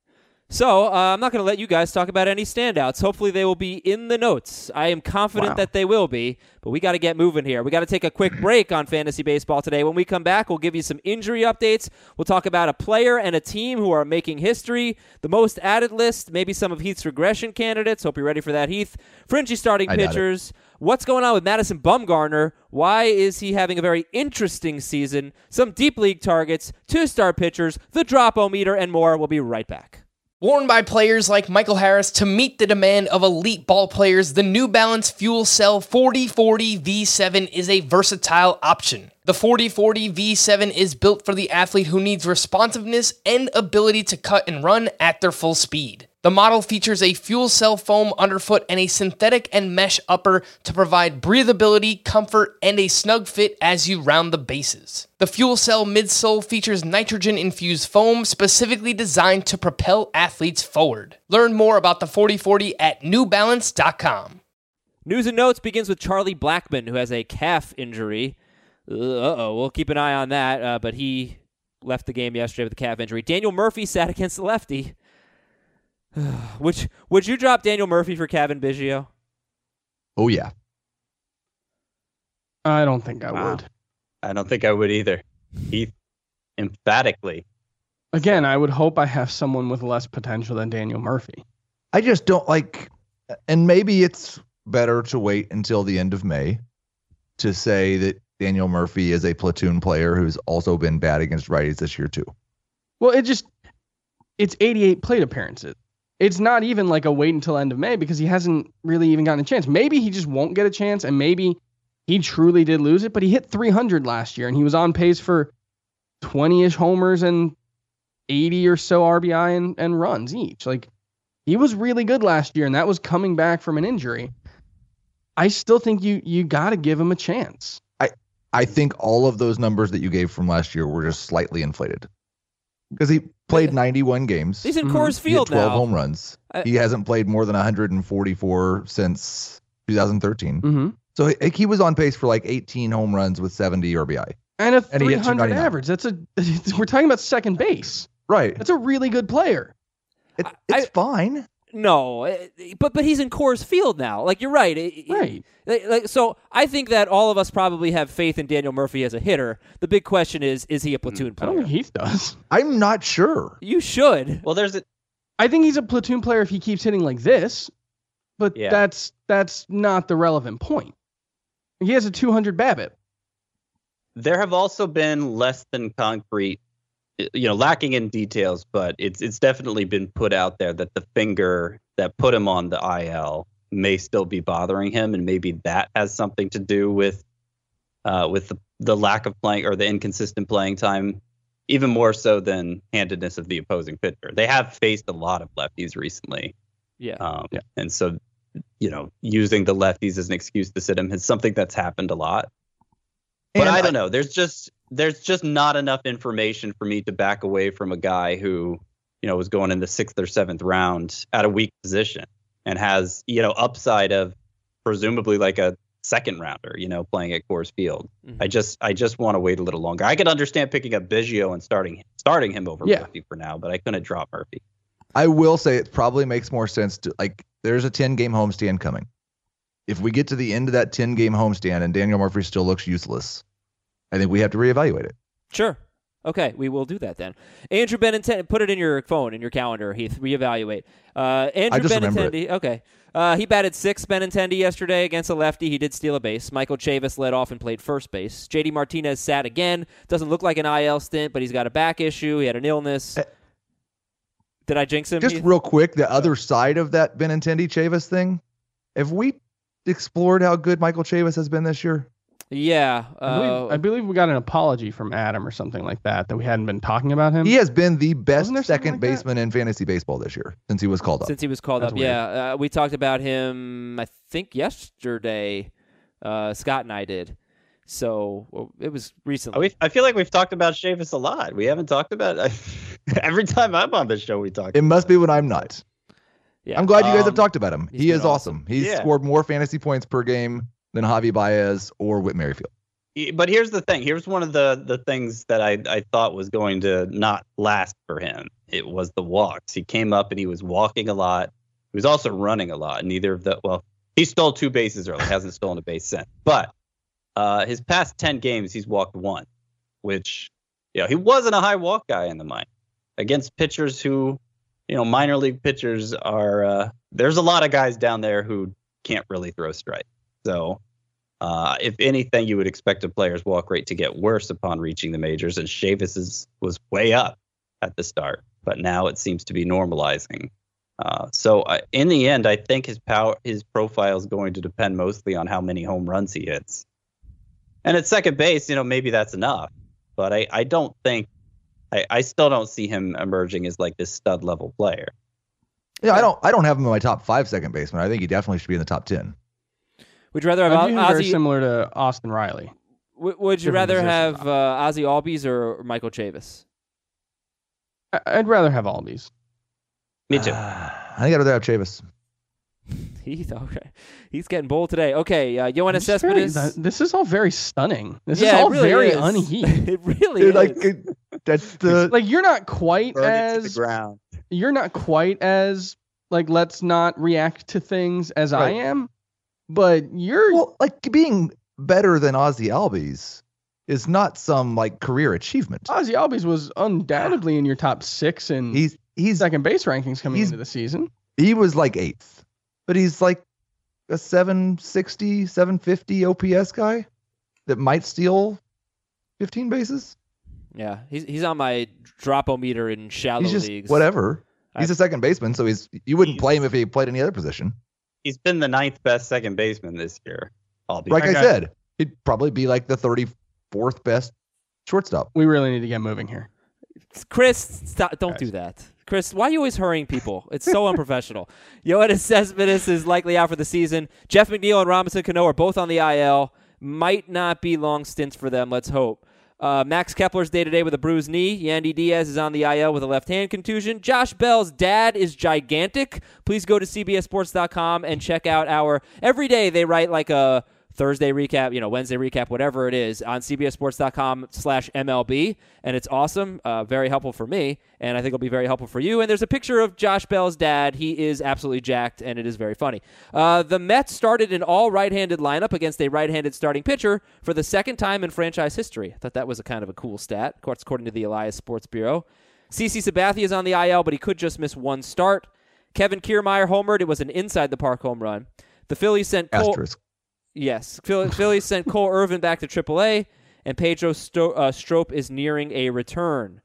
So uh, I'm not going to let you guys talk about any standouts. Hopefully they will be in the notes. I am confident Wow. that they will be, but we got to get moving here. We got to take a quick break on fantasy baseball today. When we come back, we'll give you some injury updates. We'll talk about a player and a team who are making history, the most added list, maybe some of Heath's regression candidates. Hope you're ready for that, Heath. Fringy starting I doubt it. pitchers. What's going on with Madison Bumgarner? Why is he having a very interesting season? Some deep league targets, two-star pitchers, the drop-o-meter, and more. We'll be right back. Worn by players like Michael Harris to meet the demand of elite ball players, the New Balance Fuel Cell forty forty V seven is a versatile option. The forty forty V seven is built for the athlete who needs responsiveness and ability to cut and run at their full speed. The model features a fuel cell foam underfoot and a synthetic and mesh upper to provide breathability, comfort, and a snug fit as you round the bases. The fuel cell midsole features nitrogen-infused foam specifically designed to propel athletes forward. Learn more about the forty forty at new balance dot com. News and notes begins with Charlie Blackmon, who has a calf injury. Uh-oh, we'll keep an eye on that, uh, but he left the game yesterday with a calf injury. Daniel Murphy sat against the lefty. Would, would you drop Daniel Murphy for Kevin Biggio? Oh, yeah. I don't think I Wow. would. I don't think I would either. Heath, emphatically. Again, I would hope I have someone with less potential than Daniel Murphy. I just don't like, and maybe it's better to wait until the end of May to say that Daniel Murphy is a platoon player who's also been bad against righties this year, too. Well, it just, it's eighty-eight plate appearances. It's not even like a wait until end of May because he hasn't really even gotten a chance. Maybe he just won't get a chance, and maybe he truly did lose it, but he hit three hundred last year, and he was on pace for twenty-ish homers and eighty or so R B I and, and runs each. Like, he was really good last year, and that was coming back from an injury. I still think you you got to give him a chance. I think all of those numbers that you gave from last year were just slightly inflated because he played ninety-one games. He's in Mhm. Coors He had Field twelve now. home runs. I- he hasn't played more than one hundred forty-four since two thousand thirteen. Mm-hmm. So he, he was on pace for like eighteen home runs with seventy R B I. And a And he three hit hundred two ninety-nine. average. That's a we're talking about second base. Right. That's a really good player. It, I- it's fine. No, eh, but but he's in Coors Field now. Like, you're right. Eh, eh, Right. Like, like, so I think that all of us probably have faith in Daniel Murphy as a hitter. The big question is, is he a platoon I don't player? think Heath does. I'm not sure. You should. Well, there's a I think he's a platoon player if he keeps hitting like this, but Yeah. that's that's not the relevant point. He has a two hundred BABIP. there have also been less than concrete, you know, lacking in details, but it's it's definitely been put out there that the finger that put him on the I L may still be bothering him, and maybe that has something to do with uh, with the, the lack of playing or the inconsistent playing time, even more so than handedness of the opposing pitcher. They have faced a lot of lefties recently, Yeah. um, Yeah. and so you know, using the lefties as an excuse to sit him is something that's happened a lot. But And I don't know. There's just there's just not enough information for me to back away from a guy who, you know, was going in the sixth or seventh round at a weak position and has, you know, upside of presumably like a second rounder, you know, playing at Coors Field. Mhm. I just I just want to wait a little longer. I could understand picking up Biggio and starting starting him over Yeah. Murphy for now, but I couldn't drop Murphy. I will say it probably makes more sense to, like, there's a ten game homestand coming. If we get to the end of that ten game homestand and Daniel Murphy still looks useless, I think we have to reevaluate it. Sure. Okay, we will do that then. Andrew Benintendi, put it in your phone, in your calendar, Heath. Reevaluate. Uh, Andrew I just remember Benintendi. Okay. Uh, he batted sixth, Benintendi, yesterday against a lefty. He did steal a base. Michael Chavis led off and played first base. J D Martinez sat again. Doesn't look like an I L stint, but he's got a back issue. He had an illness. Uh, Did I jinx him? Just Heath? real quick, the other side of that Benintendi Chavis thing. Have we explored how good Michael Chavis has been this year? Yeah. I, Uh, believe, I believe we got an apology from Adam or something like that, that we hadn't been talking about him. He has been the best Wasn't there something second like that? baseman in fantasy baseball this year since he was called up. Since he was called That's up, weird. yeah. Uh, we talked about him, I think, yesterday. Uh, Scott and I did. So well, it was recently. We, I feel like we've talked about Chavis a lot. We haven't talked about every time I'm on the show. We talk. It must be when I'm not. Yeah. I'm glad you guys Um, have talked about him. he's He been is awesome. He's Yeah. scored more fantasy points per game than Javi Baez or Whit Merrifield. But here's the thing. Here's one of the, the things that I, I thought was going to not last for him. It was the walks. He came up and he was walking a lot. He was also running a lot. Neither of the, well, he stole two bases early. Hasn't stolen a base since. But uh, his past ten games, he's walked one, which, you know, he wasn't a high walk guy in the minor. Against pitchers who, you know, minor league pitchers are, uh, there's a lot of guys down there who can't really throw strikes. So, Uh, if anything, you would expect a player's walk rate to get worse upon reaching the majors, and Chavis's was way up at the start, but now it seems to be normalizing. Uh, so, uh, in the end, I think his power, his profile is going to depend mostly on how many home runs he hits. And at second base, you know, maybe that's enough, but I, I don't think, I, I still don't see him emerging as like this stud level player. Yeah, I don't. I don't have him in my top five second baseman. I think he definitely should be in the top ten. Would you rather have I view him very Ozzy? similar to Austin Riley. W- would you different rather position. have uh, Ozzy Albies or Michael Chavis? I- I'd rather have Albies. Me too. Uh, I think I'd rather have Chavis. He's okay. He's getting bold today. Okay, uh, Yoenis It's very- Cespedes. This is all very stunning. This yeah, is all it really very is. unheat. It really Dude, is. like it, that's the Like you're not quite Burn it to the as ground. you're not quite as like let's not react to things as I Right. am, but you're well, like being better than Ozzy Albies is not some like career achievement. Ozzy Albies was undoubtedly in your top six in He's he's second base rankings coming he's- into the season. he was like eighth, but he's like a seven sixty, seven fifty O P S guy that might steal fifteen bases. yeah, he's he's on my drop-o-meter in shallow He's just leagues. whatever. He's I- a second baseman, so he's you wouldn't He's- play him if he played any other position. He's been the ninth best second baseman this year. I'll be Like I Okay. said, he'd probably be like the thirty-fourth best shortstop. We really need to get moving here. Chris, stop, don't do that. Chris, why are you always hurrying people? It's so unprofessional. Yoenis Cespedes is likely out for the season. Jeff McNeil and Robinson Cano are both on the I L. Might not be long stints for them, let's hope. Uh, Max Kepler's day-to-day with a bruised knee. Yandy Diaz is on the I L with a left-hand contusion. Josh Bell's dad is gigantic. Please go to C B S Sports dot com and check out our... Every day they write like a Thursday recap, you know, Wednesday recap, whatever it is, on C B S Sports dot com slash M L B, and it's awesome, uh, very helpful for me, and I think it'll be very helpful for you. And there's a picture of Josh Bell's dad. He is absolutely jacked, and it is very funny. Uh, the Mets started an all right-handed lineup against a right-handed starting pitcher for the second time in franchise history. I thought that was a kind of a cool stat, of course, according to the Elias Sports Bureau. CeCe Sabathia is on the I L, but he could just miss one start. Kevin Kiermaier homered. It was an inside-the-park home run. The Phillies sent Cole... Asterisk. Yes. Philly, Phillies sent Cole Irvin back to triple A, and Pedro Sto- uh, Strop is nearing a return.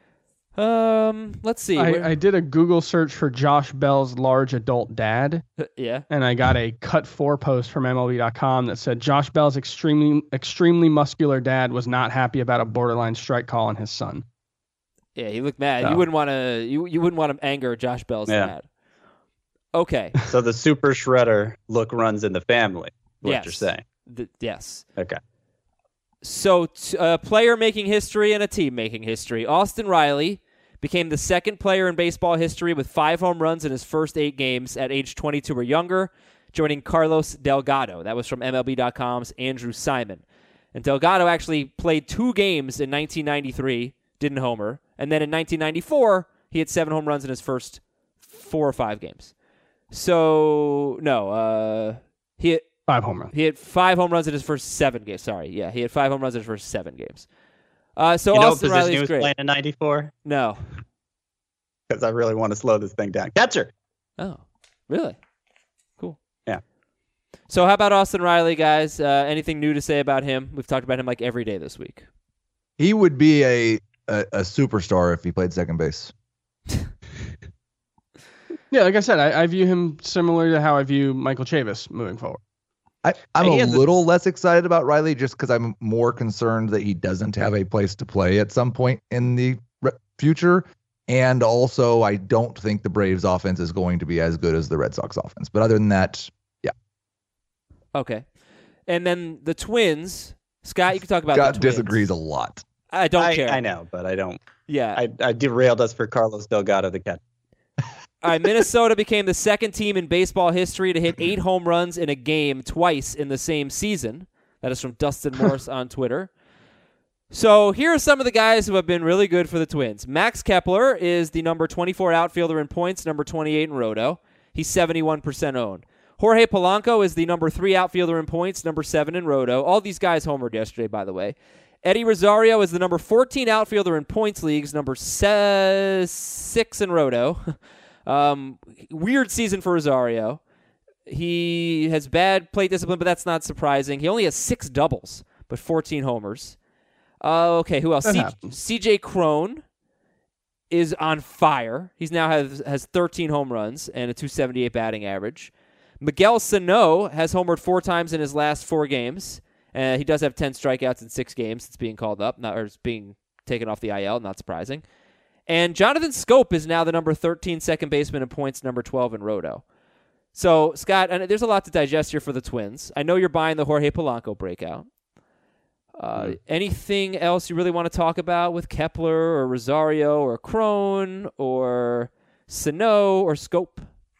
Um, let's see. Where- I, I did a Google search for Josh Bell's large adult dad, yeah. and I got a cut four post from M L B dot com that said Josh Bell's extremely extremely muscular dad was not happy about a borderline strike call on his son. Yeah, he looked mad. So- You wouldn't want to you, you wouldn't want to anger Josh Bell's Yeah. dad. Okay. So the super shredder look runs in the family. What yes. you're saying? Th- yes. Okay. So, t- a player making history and a team making history. Austin Riley became the second player in baseball history with five home runs in his first eight games at age twenty-two or younger, joining Carlos Delgado. That was from M L B dot com's Andrew Simon. And Delgado actually played two games in nineteen ninety-three, didn't homer, and then in nineteen ninety-four, he had seven home runs in his first four or five games. So, no, uh, he had, Five home runs. he had five home runs in his first seven games. Sorry, yeah, he had five home runs in his first seven games. Uh, so You know what Austin position he Riley's was great. playing in ninety-four? No. Because I really want to slow this thing down. Catcher. Oh, really? Cool. Yeah. So how about Austin Riley, guys? Uh, anything new to say about him? We've talked about him like every day this week. He would be a, a a superstar if he played second base. Yeah, like I said, I, I view him similar to how I view Michael Chavis moving forward. I, I'm He a has a- little less excited about Riley just because I'm more concerned that he doesn't have a place to play at some point in the re- future. And also, I don't think the Braves offense is going to be as good as the Red Sox offense. But other than that, yeah. Okay. And then the Twins. Scott, you can talk about Scott the Twins. disagrees a lot. I don't I, care. I know, but I don't. Yeah. I, I derailed us for Carlos Delgado, the catcher. All right, Minnesota became the second team in baseball history to hit eight home runs in a game twice in the same season. That is from Dustin Morse on Twitter. So here are some of the guys who have been really good for the Twins. Max Kepler is the number twenty-four outfielder in points, number twenty-eight in Roto. He's seventy-one percent owned. Jorge Polanco is the number three outfielder in points, number seven in Roto. All these guys homered yesterday, by the way. Eddie Rosario is the number fourteen outfielder in points leagues, number se- six in Roto. um, weird season for Rosario. He has bad plate discipline, but that's not surprising. He only has six doubles, but fourteen homers. Uh, okay, who else? That C- happens. C J Crone is on fire. He's now has has thirteen home runs and a two seventy-eight batting average. Miguel Sano has homered four times in his last four games. Uh, he does have ten strikeouts in six games. It's being called up, not or it's being taken off the I L. Not surprising. And Jonathan Scope is now the number thirteen second baseman in points, number twelve in Roto. So, Scott, and there's a lot to digest here for the Twins. I know you're buying the Jorge Polanco breakout. Uh, mm. Anything else you really want to talk about with Kepler or Rosario or Crone or Sano or Scope?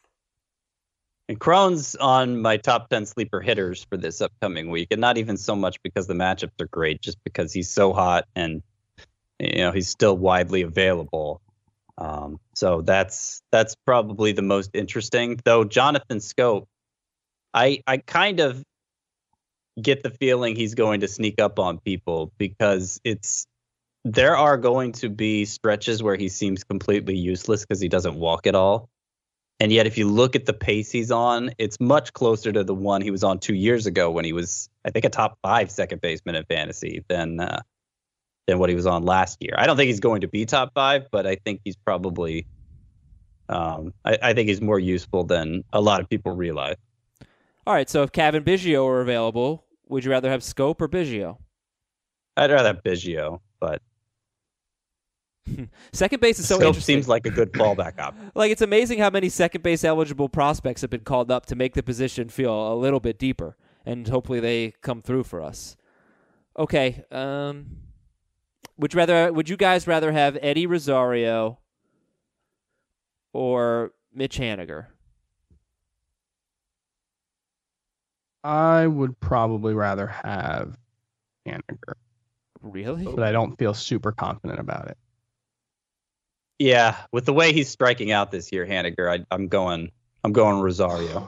And Crone's on my top ten sleeper hitters for this upcoming week, and not even so much because the matchups are great, just because he's so hot and you know he's still widely available. Um, so that's that's probably the most interesting. Though Jonathan Scope, I I kind of get the feeling he's going to sneak up on people because it's there are going to be stretches where he seems completely useless because he doesn't walk at all. And yet, if you look at the pace he's on, it's much closer to the one he was on two years ago when he was, I think, a top five second baseman in fantasy than uh, than what he was on last year. I don't think he's going to be top five, but I think he's probably, um, I, I think he's more useful than a lot of people realize. All right, so if Cavan Biggio are available, would you rather have Scope or Biggio? I'd rather have Biggio, but second base is so Scope interesting. seems like a good fallback option. Like, it's amazing how many second base eligible prospects have been called up to make the position feel a little bit deeper, and hopefully they come through for us. Okay, um, would you rather? Would you guys rather have Eddie Rosario or Mitch Haniger? I would probably rather have Haniger, Really? but I don't feel super confident about it. Yeah, with the way he's striking out this year, Haniger, I, I'm going, I'm going Rosario.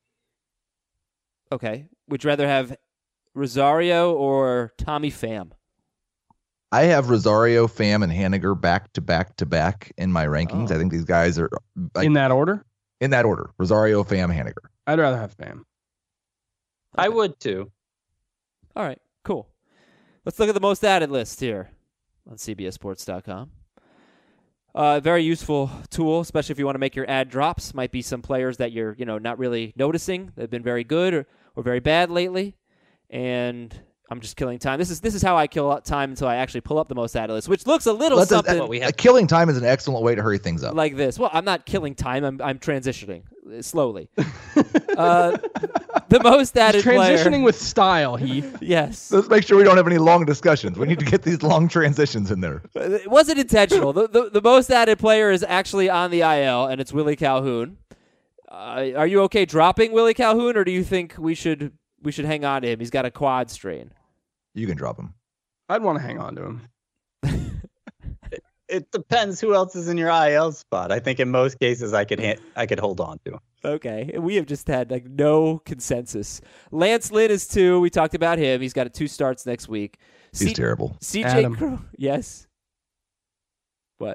Okay. Would you rather have Rosario or Tommy Pham? I have Rosario, Pham, and Haniger back to back to back in my rankings. Oh. I think these guys are like, In that order, in that order: Rosario, Pham, Haniger. I'd rather have Pham. I would too. All right, cool. Let's look at the most added list here on C B S Sports dot com. Uh, very useful tool, especially if you want to make your ad drops. Might be some players that you're, you know, not really noticing that have been very good or, or very bad lately. And I'm just killing time. This is this is how I kill time until I actually pull up the most added list, which looks a little Let's- something What we have. Uh, killing time is an excellent way to hurry things up. like this. Well, I'm not killing time. I'm I'm transitioning uh, slowly. uh, the most added Transitioning player. with style, Heath. Yes. Let's make sure we don't have any long discussions. We need to get these long transitions in there. It wasn't intentional. the, the The most added player is actually on the I L, and it's Willie Calhoun. Uh, are you okay dropping Willie Calhoun, or do you think we should we should hang on to him? He's got a quad strain. You can drop him. I'd want to hang on to him. It depends who else is in your I L spot. I think in most cases I could ha- I could hold on to him. Okay, we have just had like no consensus. Lance Lynn is two. We talked about him. He's got two starts next week. He's C- terrible. C J Adam. Crow. Yes. What?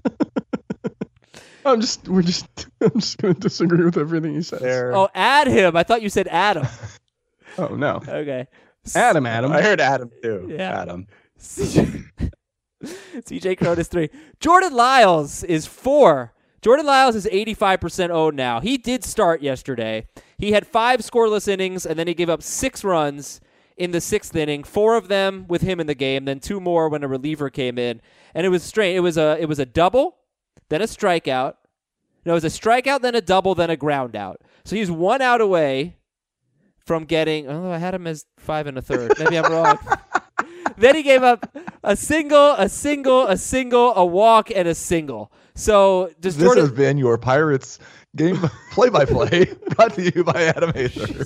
I'm just, we're just, I'm just going to disagree with everything he says. There. Oh, add him. I thought you said Adam. Oh no, Okay. Adam, Adam. I heard Adam too. Yeah. Adam. C J C J Crone is three. Jordan Lyles is four. Jordan Lyles is eighty-five percent owned now. He did start yesterday. He had five scoreless innings, and then he gave up six runs in the sixth inning, four of them with him in the game, then two more when a reliever came in. And it was strange. It was a it was a double, then a strikeout. No, it was a strikeout, then a double, then a ground out. So he's one out away from getting, oh, I had him as five and a third. Maybe I'm wrong. Then he gave up a single, a single, a single, a walk, and a single. So does This Jordan... has been your Pirates game play-by-play brought to you by Adam Hayter.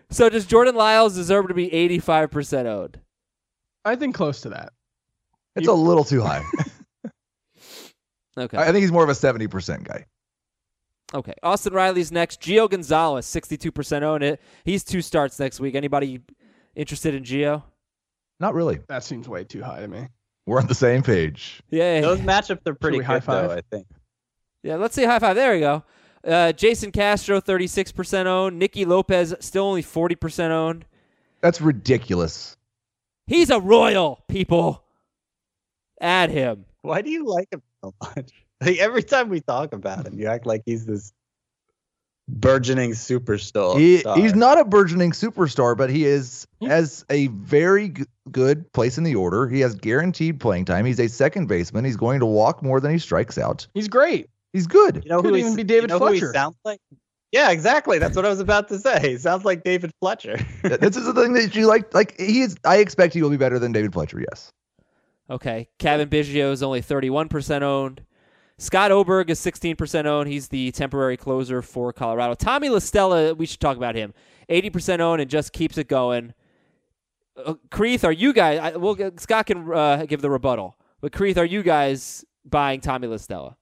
So does Jordan Lyles deserve to be eighty-five percent owned? I think close to that. It's a little too high. Okay. I think he's more of a seventy percent guy. Okay. Austin Riley's next. Gio Gonzalez, sixty-two percent owned it. He's two starts next week. Anybody interested in Gio? Not really. That seems way too high to me. We're on the same page. Yeah. Those matchups are pretty we good, high five? though, I think. Yeah, let's say high five. There we go. Uh, Jason Castro, thirty-six percent owned. Nicky Lopez, still only forty percent owned. That's ridiculous. He's a Royal, people. Add him. Why do you like him so much? Like, every time we talk about him, you act like he's this burgeoning superstar. He, star. he's not a burgeoning superstar, but he is has a very g- good place in the order. He has guaranteed playing time. He's a second baseman. He's going to walk more than he strikes out. He's great. He's good. You know Could who even he, be David you know who he Fletcher. sounds like? Yeah, exactly. That's what I was about to say. He sounds like David Fletcher. This is the thing that you like. Like he is. I expect he will be better than David Fletcher. Yes. Okay. Kevin Biggio is only thirty-one percent owned. Scott Oberg is sixteen percent owned. He's the temporary closer for Colorado. Tommy La Stella, we should talk about him. eighty percent owned and just keeps it going. Uh, Creeth, are you guys, I, we'll, Scott can uh, give the rebuttal, but Creeth, are you guys buying Tommy La Stella?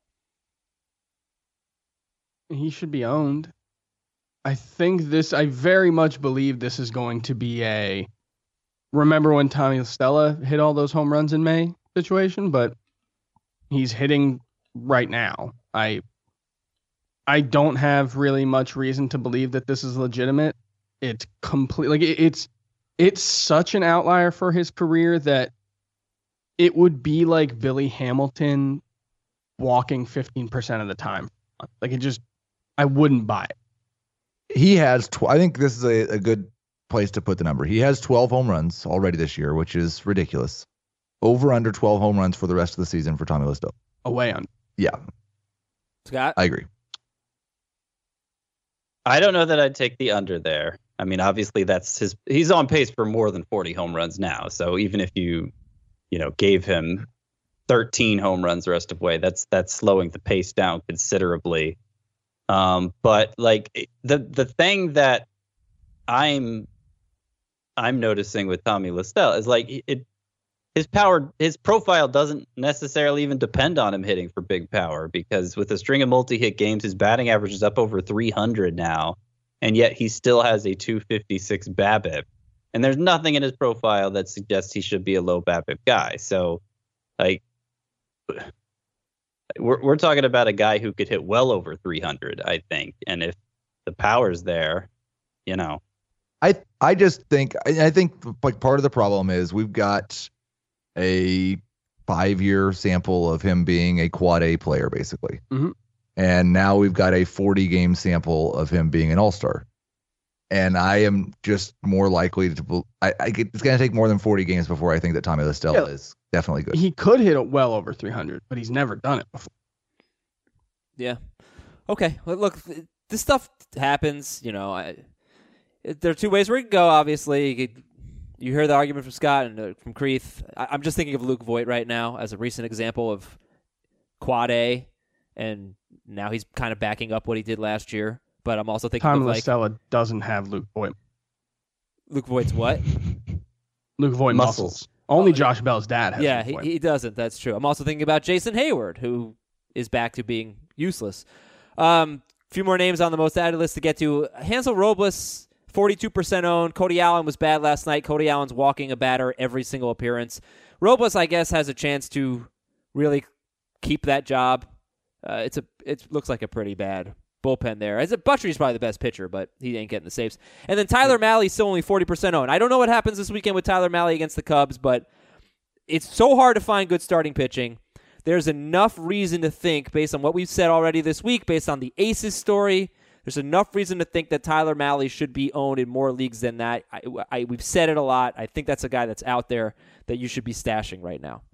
He should be owned. I think this, I very much believe this is going to be a, remember when Tommy Stella hit all those home runs in May situation, but he's hitting right now. I I don't have really much reason to believe that this is legitimate. It's complete, like it, it's it's such an outlier for his career that it would be like Billy Hamilton walking fifteen percent of the time. Like it just, I wouldn't buy it. He has. Tw- I think this is a, a good place to put the number. He has twelve home runs already this year, which is ridiculous. Over under twelve home runs for the rest of the season for Tommy La Stella. Away on. Yeah, Scott? I agree. I don't know that I'd take the under there. I mean, obviously that's his, he's on pace for more than forty home runs now. So even if you, you know, gave him thirteen home runs the rest of the way, that's, that's slowing the pace down considerably. Um, but like the, the thing that I'm, I'm noticing with Tommy La Stella is like it, his power, his profile doesn't necessarily even depend on him hitting for big power, because with a string of multi-hit games, his batting average is up over three hundred now, and yet he still has a two fifty-six BABIP. And there's nothing in his profile that suggests he should be a low BABIP guy. So, like, we're we're talking about a guy who could hit well over three hundred, I think. And if the power's there, you know. I I just think I, I think like part of the problem is we've got a five-year sample of him being a quad A player, basically. Mhm. And now we've got a forty-game sample of him being an all-star. And I am just more likely to – I, I get, it's going to take more than forty games before I think that Tommy La Stella Yeah. is definitely good. He could hit it well over three hundred, but he's never done it before. Yeah. Okay. Well, look, th- this stuff happens. You know, I, it, there are two ways we can go, obviously. You, could, you hear the argument from Scott and uh, from Creeth. I, I'm just thinking of Luke Voigt right now as a recent example of quad A, and now he's kind of backing up what he did last year. But I'm also thinking Tommy of La like Stella doesn't have Luke Voigt. Luke Voigt's what? Luke Voigt muscles. Muscles. Only Oh, Josh Bell's dad has Yeah, Luke he, Voigt. he doesn't. That's true. I'm also thinking about Jason Hayward, who is back to being useless. Um, a few more names on the most added list to get to. Hansel Robles, forty-two percent owned. Cody Allen was bad last night. Cody Allen's walking a batter every single appearance. Robles, I guess, has a chance to really keep that job. Uh, it's a it looks like a pretty bad bullpen there. As a Butchery's probably the best pitcher, but he ain't getting the saves. And then Tyler Malley's still only forty percent owned. I don't know what happens this weekend with Tyler Malley against the Cubs, but it's so hard to find good starting pitching. There's enough reason to think, based on what we've said already this week, based on the Aces story, there's enough reason to think that Tyler Malley should be owned in more leagues than that. I, I, we've said it a lot. I think that's a guy that's out there that you should be stashing right now.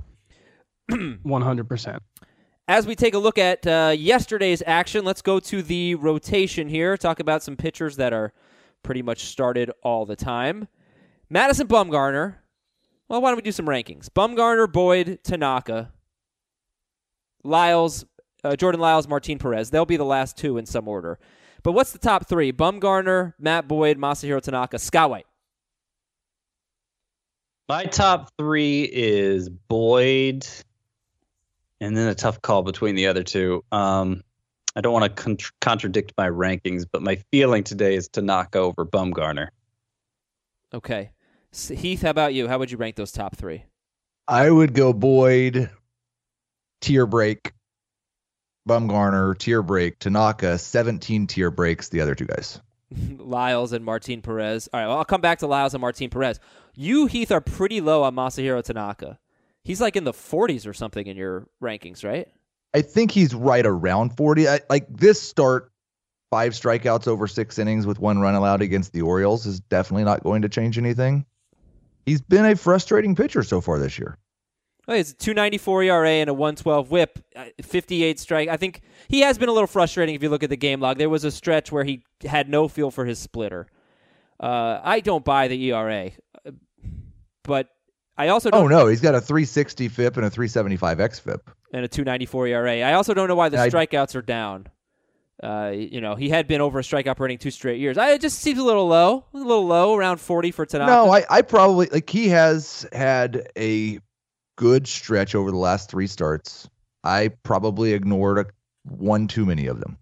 one hundred percent. As we take a look at uh, yesterday's action, let's go to the rotation here. Talk about some pitchers that are pretty much started all the time. Madison Bumgarner. Well, why don't we do some rankings? Bumgarner, Boyd, Tanaka, Lyles, uh, Jordan Lyles, Martin Perez. They'll be the last two in some order. But what's the top three? Bumgarner, Matt Boyd, Masahiro Tanaka, Scott White. My top three is Boyd, and then a tough call between the other two. Um, I don't want to con- contradict my rankings, but my feeling today is Tanaka over Bumgarner. Okay. So Heath, how about you? How would you rank those top three? I would go Boyd, tier break, Bumgarner, tier break, Tanaka, seventeen tier breaks, the other two guys. Lyles and Martin Perez. All right, well, I'll come back to Lyles and Martin Perez. You, Heath, are pretty low on Masahiro Tanaka. He's like in the forties or something in your rankings, right? I think he's right around forty. I, like this start, five strikeouts over six innings with one run allowed against the Orioles is definitely not going to change anything. He's been a frustrating pitcher so far this year. Oh, it's a two ninety-four E R A and a one twelve whip, fifty-eight strike. I think he has been a little frustrating if you look at the game log. There was a stretch where he had no feel for his splitter. Uh, I don't buy the E R A, but I also don't. Oh, no, he's got a three sixty F I P and a three seventy-five X F I P. And a two ninety-four E R A. I also don't know why the I, strikeouts are down. Uh, you know, he had been over a strikeout rating two straight years. I, it just seems a little low, a little low, around forty for Tanaka. No, I, I probably, like, he has had a good stretch over the last three starts. I probably ignored a, one too many of them.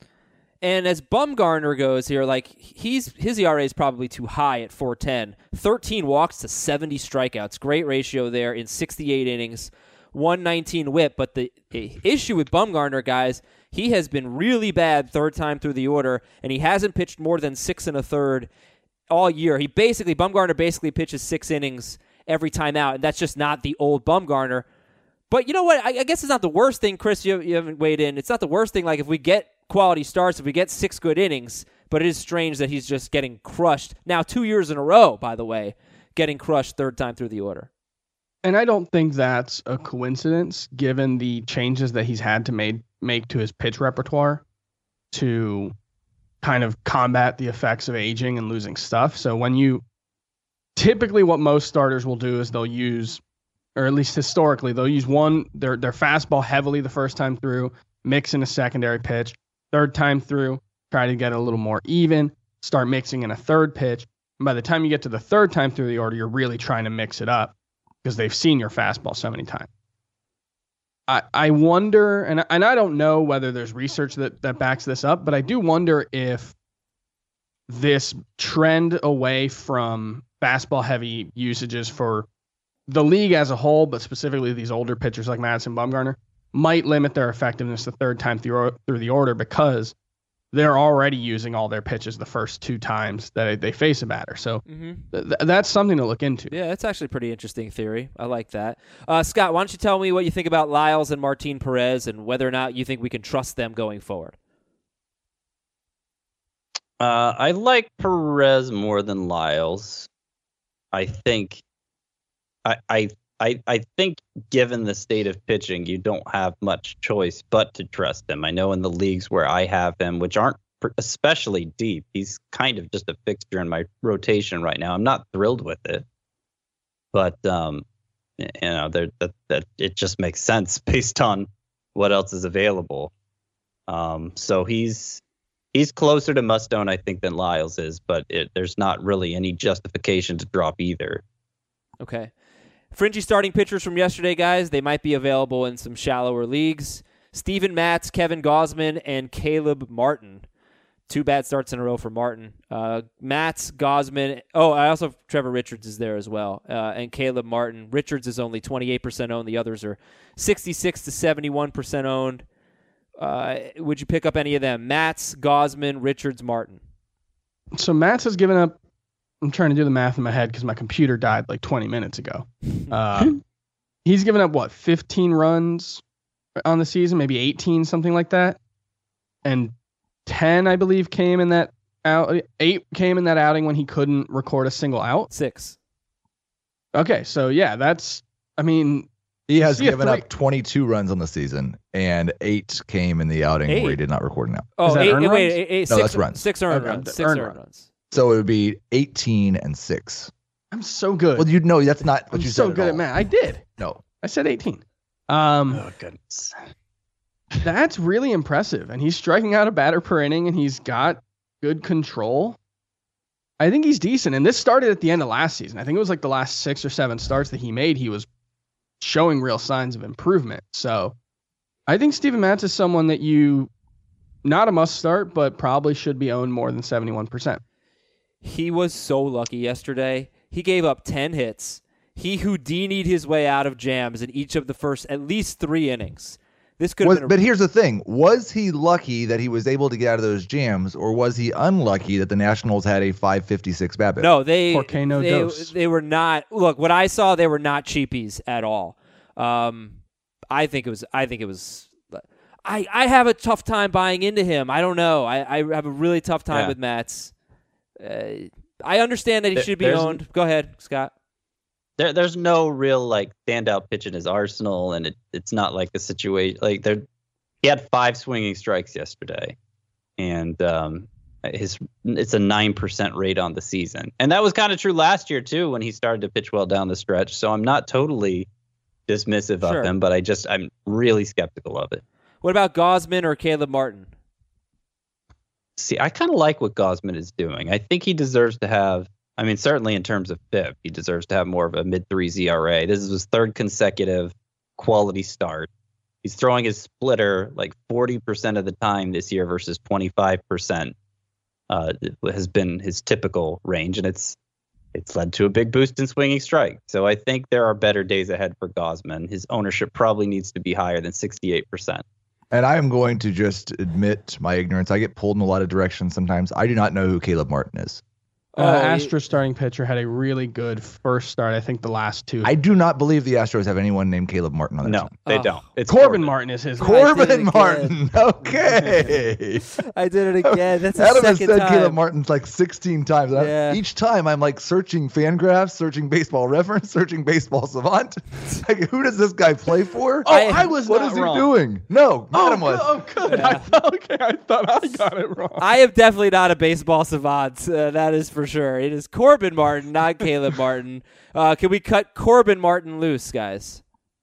And as Bumgarner goes here, like he's his E R A is probably too high at four ten. thirteen walks to seventy strikeouts. Great ratio there in sixty-eight innings. one nineteen whip. But the issue with Bumgarner, guys, he has been really bad third time through the order, and he hasn't pitched more than six and a third all year. He basically, Bumgarner basically pitches six innings every time out, and that's just not the old Bumgarner. But you know what? I, I guess it's not the worst thing, Chris. You, you haven't weighed in. It's not the worst thing. Like if we get quality starts, if we get six good innings, but it is strange that he's just getting crushed. Now, two years in a row, by the way, getting crushed third time through the order. And I don't think that's a coincidence, given the changes that he's had to make make to his pitch repertoire to kind of combat the effects of aging and losing stuff. So when you typically what most starters will do is they'll use, or at least historically, they'll use one their their fastball heavily the first time through, mix in a secondary pitch, third time through, try to get a little more even, start mixing in a third pitch. And by the time you get to the third time through the order, you're really trying to mix it up because they've seen your fastball so many times. I, I wonder, and, and I don't know whether there's research that, that backs this up, but I do wonder if this trend away from fastball heavy usages for the league as a whole, but specifically these older pitchers like Madison Bumgarner, might limit their effectiveness the third time through, through the order because they're already using all their pitches the first two times that they face a batter. So Mm-hmm. th- that's something to look into. Yeah, that's actually a pretty interesting theory. I like that. Uh, Scott, why don't you tell me what you think about Lyles and Martin Perez and whether or not you think we can trust them going forward? Uh, I like Perez more than Lyles. I think, I, I, I, I think, given the state of pitching, you don't have much choice but to trust him. I know in the leagues where I have him, which aren't especially deep, he's kind of just a fixture in my rotation right now. I'm not thrilled with it, but um, you know, there that that it just makes sense based on what else is available. Um, so he's. He's closer to Mustone, I think, than Lyles is, but it, there's not really any justification to drop either. Okay. Fringy starting pitchers from yesterday, guys. They might be available in some shallower leagues. Steven Matz, Kevin Gausman, and Caleb Martin. Two bad starts in a row for Martin. Uh, Matz, Gausman. Oh, I also have Trevor Richards is there as well. Uh, and Caleb Martin. Richards is only twenty-eight percent owned. The others are sixty-six to seventy-one percent owned. Uh, would you pick up any of them? Matz, Gausman, Richards, Martin. So Matz has given up. I'm trying to do the math in my head because my computer died like twenty minutes ago. Uh, he's given up what, fifteen runs on the season, maybe eighteen, something like that, and ten, I believe, came in that out. Eight came in that outing when he couldn't record a single out. Six. Okay, so yeah, that's. I mean. He has See, a given three- up twenty-two runs on the season, and eight came in the outing Eight? where he did not record an out. Oh, Is that eight, earned wait, runs? eight, eight, No, six, that's runs. Six earned Okay, runs. the Six earned earned run. runs. So it would be eighteen and six. I'm so good. Well, you know that's not what I'm you so said. good at at all. math. I did. No. I said eighteen. Um, Oh, goodness. That's really impressive. And he's striking out a batter per inning, and he's got good control. I think he's decent. And this started at the end of last season. I think it was like the last six or seven starts that he made, he was showing real signs of improvement. So I think Steven Matz is someone that you, not a must start, but probably should be owned more than seventy-one percent. He was so lucky yesterday. He gave up ten hits. He Houdini'd his way out of jams in each of the first at least three innings. This could have Was, been a, but here's the thing. Was he lucky that he was able to get out of those jams, or was he unlucky that the Nationals had a five fifty-six BABIP? no, they Porque no they, dos. they were not. Look, what I saw, they were not cheapies at all. Um, I think it was. I think it was. I, I have a tough time buying into him. I don't know. I, I have a really tough time Yeah. with Mats. Uh, I understand that he There- should be there's- owned. Go ahead, Scott. There, there's no real like standout pitch in his arsenal, and it, it's not like a situation like there. He had five swinging strikes yesterday, and um, his it's a nine percent rate on the season, and that was kind of true last year too when he started to pitch well down the stretch. So I'm not totally dismissive Sure. of him, but I just I'm really skeptical of it. What about Gosman or Caleb Martin? See, I kind of like what Gosman is doing. I think he deserves to have. I mean, certainly in terms of F I P, he deserves to have more of a mid threes E R A. This is his third consecutive quality start. He's throwing his splitter like forty percent of the time this year versus twenty-five percent uh, has been his typical range, and it's it's led to a big boost in swinging strike. So I think there are better days ahead for Gosman. His ownership probably needs to be higher than sixty-eight percent. And I am going to just admit my ignorance. I get pulled in a lot of directions sometimes. I do not know who Caleb Martin is. Uh, Oh, he- Astros starting pitcher had a really good first start. I think the last two. I do not believe the Astros have anyone named Caleb Martin on their No, team. they Oh. don't. It's Corbin Martin is his. I Corbin did it Martin. Okay. I did it again. That's the Adam has second said time. Caleb Martin's like sixteen times. I- Yeah. Each time I'm like searching Fangraphs, searching Baseball Reference, searching Baseball Savant. Like, who does this guy play for? Oh, I- I, was what not is he wrong. doing? No, Oh, Adam good. was. Oh, good. I thought, okay, I thought I got it wrong. I am definitely not a baseball savant. Uh, that is for sure. It is Corbin Martin, not Caleb Martin. Uh, can we cut Corbin Martin loose, guys?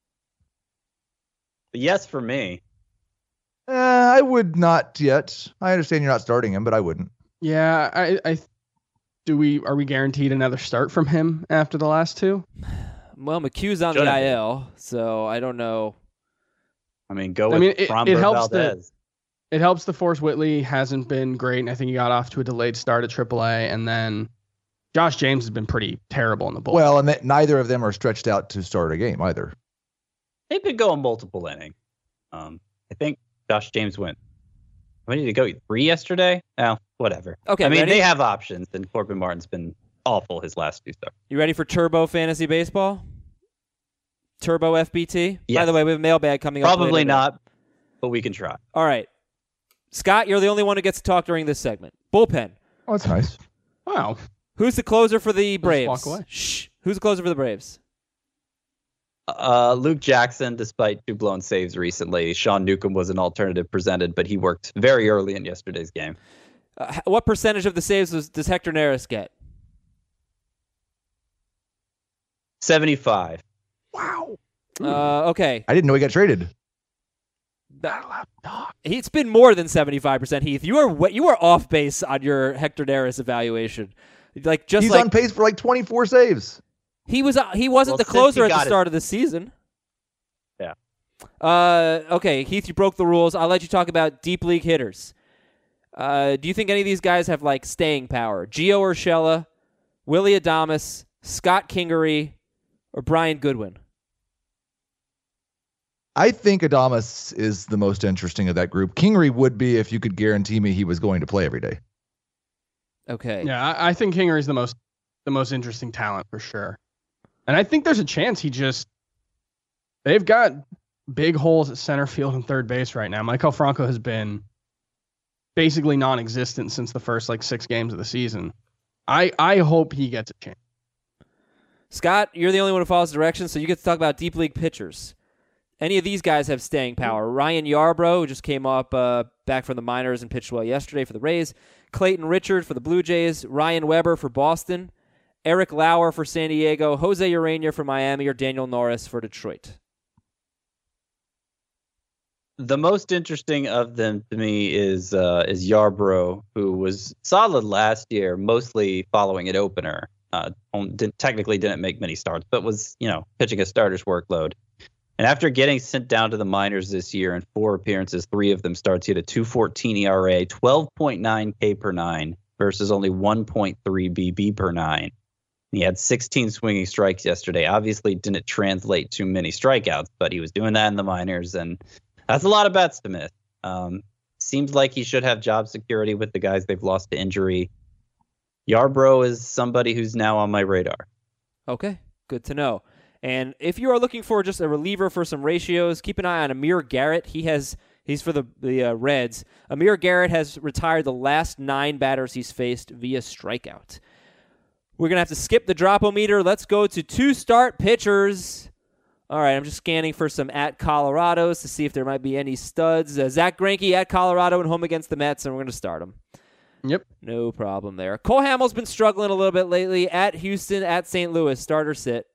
Yes, for me. Uh, I would not yet. I understand you're not starting him, but I wouldn't. Yeah, I, I. Do we? Are we guaranteed another start from him after the last two? Well, McHugh's on Shouldn't the be. I L, so I don't know. I mean, go I with mean, it- Framber it helps that- Valdez. It helps. The Force Whitley hasn't been great, and I think he got off to a delayed start at triple A, and then Josh James has been pretty terrible in the bullpen. Well, and that neither of them are stretched out to start a game either. They've been going multiple innings. Um, I think Josh James went. When did he go? Three yesterday? Oh, whatever. Okay, I mean, ready? they have options, and Corbin Martin's been awful his last two starts. You ready for Turbo Fantasy Baseball? Turbo F B T? By Yes. the way, we have a mailbag coming up. Probably later today. not, but we can try. All right. Scott, you're the only one who gets to talk during this segment. Bullpen. Oh, that's nice. wow. Who's the closer for the Just Braves? walk away. Shh. Who's the closer for the Braves? Uh, Luke Jackson, despite two blown saves recently, Sean Newcomb was an alternative presented, but he worked very early in yesterday's game. Uh, h- what percentage of the saves was, does Hector Neris get? seventy-five. Wow. Uh, okay. I didn't know he got traded. It's been more than seventy-five percent, Heath. You are wa- you are off base on your Hector Neris evaluation. Like just He's like on pace for like twenty-four saves. he was uh, he wasn't Well, the since he closer at the got it- start of the season. Yeah. Uh, okay, Heath, you broke the rules. I'll let you talk about deep league hitters. Uh, do you think any of these guys have like staying power? Gio Urshela, Willie Adames, Scott Kingery, or Brian Goodwin? I think Adames is the most interesting of that group. Kingery would be if you could guarantee me he was going to play every day. Okay. Yeah, I, I think Kingery is the most the most interesting talent for sure, and I think there's a chance he just they've got big holes at center field and third base right now. Michael Franco has been basically non-existent since the first like six games of the season. I I hope he gets a chance. Scott, you're the only one who follows directions, so you get to talk about deep league pitchers. Any of these guys have staying power? Ryan Yarbrough, who just came up uh, back from the minors and pitched well yesterday for the Rays. Clayton Richard for the Blue Jays. Ryan Weber for Boston. Eric Lauer for San Diego. Jose Urania for Miami, or Daniel Norris for Detroit. The most interesting of them to me is uh, is Yarbrough, who was solid last year, mostly following an opener. Uh, didn't, technically didn't make many starts, but was, you know, pitching a starter's workload. And after getting sent down to the minors this year in four appearances, three of them starts, he had a two fourteen E R A, twelve point nine K per nine versus only one point three B B per nine. He had sixteen swinging strikes yesterday. Obviously didn't translate to many strikeouts, but he was doing that in the minors, and that's a lot of bats to miss. Um, seems like he should have job security with the guys they've lost to injury. Yarbrough is somebody who's now on my radar. Okay, good to know. And if you are looking for just a reliever for some ratios, keep an eye on Amir Garrett. He has he's for the the uh, Reds. Amir Garrett has retired the last nine batters he's faced via strikeout. We're gonna have to skip the drop-o-meter. Let's go to two start pitchers. All right, I'm just scanning for some at Colorados to see if there might be any studs. Uh, Zach Greinke at Colorado and home against the Mets, and we're going to start him. Yep. No problem there. Cole Hamels been struggling a little bit lately. At Houston, at Saint Louis. Start or sit?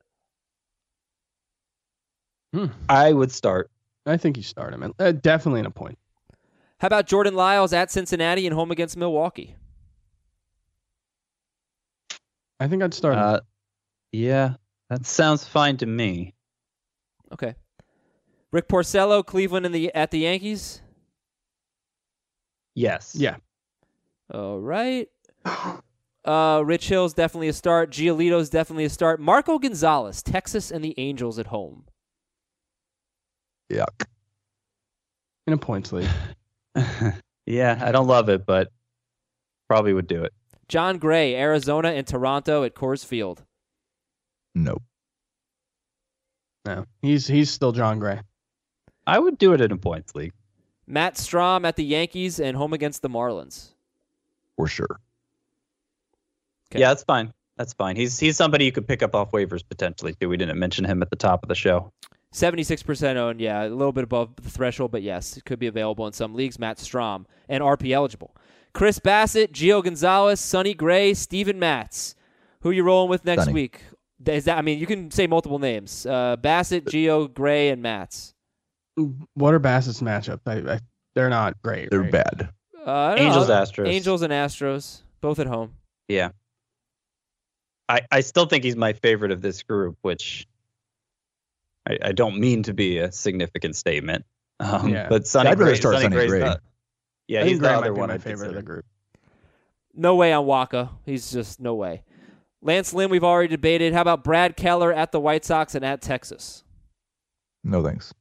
Hmm. I would start. I think you start him. Uh, definitely in a point. How about Jordan Lyles at Cincinnati and home against Milwaukee? I think I'd start him. Uh, yeah, that sounds fine to me. Okay. Rick Porcello, Cleveland in the at the Yankees? Yes. Yeah. All right. Uh, Rich Hill's definitely a start. Giolito's definitely a start. Marco Gonzalez, Texas and the Angels at home. Yuck. In a points league. Yeah, I don't love it, but probably would do it. John Gray, Arizona and Toronto at Coors Field. Nope. No. He's he's still John Gray. I would do it in a points league. Matt Strahm at the Yankees and home against the Marlins. For sure. Okay. Yeah, that's fine. That's fine. He's he's somebody you could pick up off waivers potentially too. We didn't mention him at the top of the show. seventy-six percent owned, yeah, a little bit above the threshold, but yes, it could be available in some leagues. Matt Strahm and R P eligible. Chris Bassett, Gio Gonzalez, Sonny Gray, Steven Matz. Who are you rolling with next Sonny. week? Is that? I mean, you can say multiple names: uh, Bassett, Gio, Gray, and Matz. What are Bassett's matchups? I, I, they're not great. They're right? bad. Uh, I don't Angels, know. Astros. Angels and Astros, both at home. Yeah. I, I still think he's my favorite of this group, which I, I don't mean to be a significant statement. Um, Yeah. But Sonny I'd rather Gray, start Sonny Sonny Gray's Gray. the- yeah, I think he's Gray the might other be one my I'd favorite of consider. the group. No way on Waka. He's just no way. Lance Lynn, we've already debated. How about Brad Keller at the White Sox and at Texas? No thanks.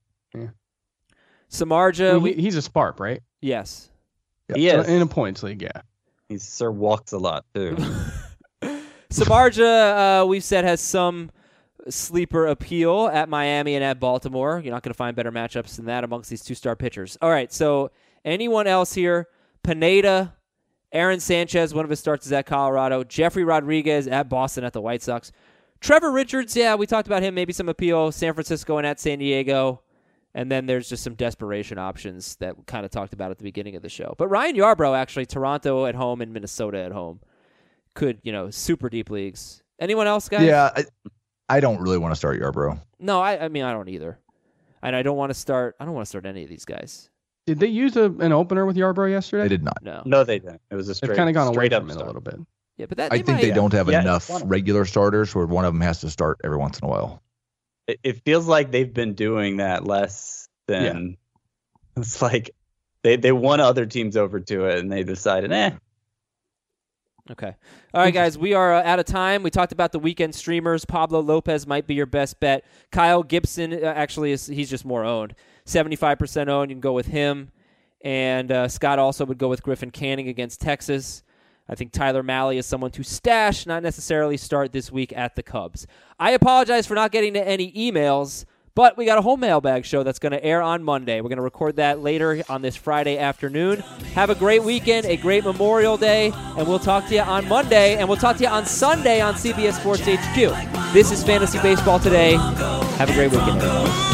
Samardzija, I mean, we, he- he's a sparp, right? yes. He is. In a points league, yeah. He sir walks a lot too. Samardzija, uh, we've said, has some sleeper appeal at Miami and at Baltimore. You're not going to find better matchups than that amongst these two-star pitchers. All right, so anyone else here? Pineda, Aaron Sanchez, one of his starts is at Colorado. Jeffrey Rodriguez at Boston at the White Sox. Trevor Richards, yeah, we talked about him, maybe some appeal. San Francisco and at San Diego. And then there's just some desperation options that we kind of talked about at the beginning of the show. But Ryan Yarbrough, actually, Toronto at home and Minnesota at home. Could, you know, super deep leagues. Anyone else, guys? Yeah, I, I don't really want to start Yarbrough. No, I, I mean, I don't either. And I don't want to start, I don't want to start any of these guys. Did they use a, an opener with Yarbrough yesterday? They did not. No. No, they didn't. It was a straight, They've kind of gone away straight up from it a start. little bit. Yeah, but that I they think might, they don't have Yeah, enough one of them. regular starters where one of them has to start every once in a while. It, it feels like they've been doing that less than it's like they they won other teams over to it and they decided, eh. Okay. All right, guys, we are uh, out of time. We talked about the weekend streamers. Pablo Lopez might be your best bet. Kyle Gibson, uh, actually, is he's just more owned. seventy-five percent owned. You can go with him. And uh, Scott also would go with Griffin Canning against Texas. I think Tyler Mahle is someone to stash, not necessarily start this week at the Cubs. I apologize for not getting to any emails, but we got a whole mailbag show that's going to air on Monday. We're going to record that later on this Friday afternoon. Have a great weekend, a great Memorial Day, and we'll talk to you on Monday, and we'll talk to you on Sunday on C B S Sports H Q. This is Fantasy Baseball Today. Have a great weekend, everybody.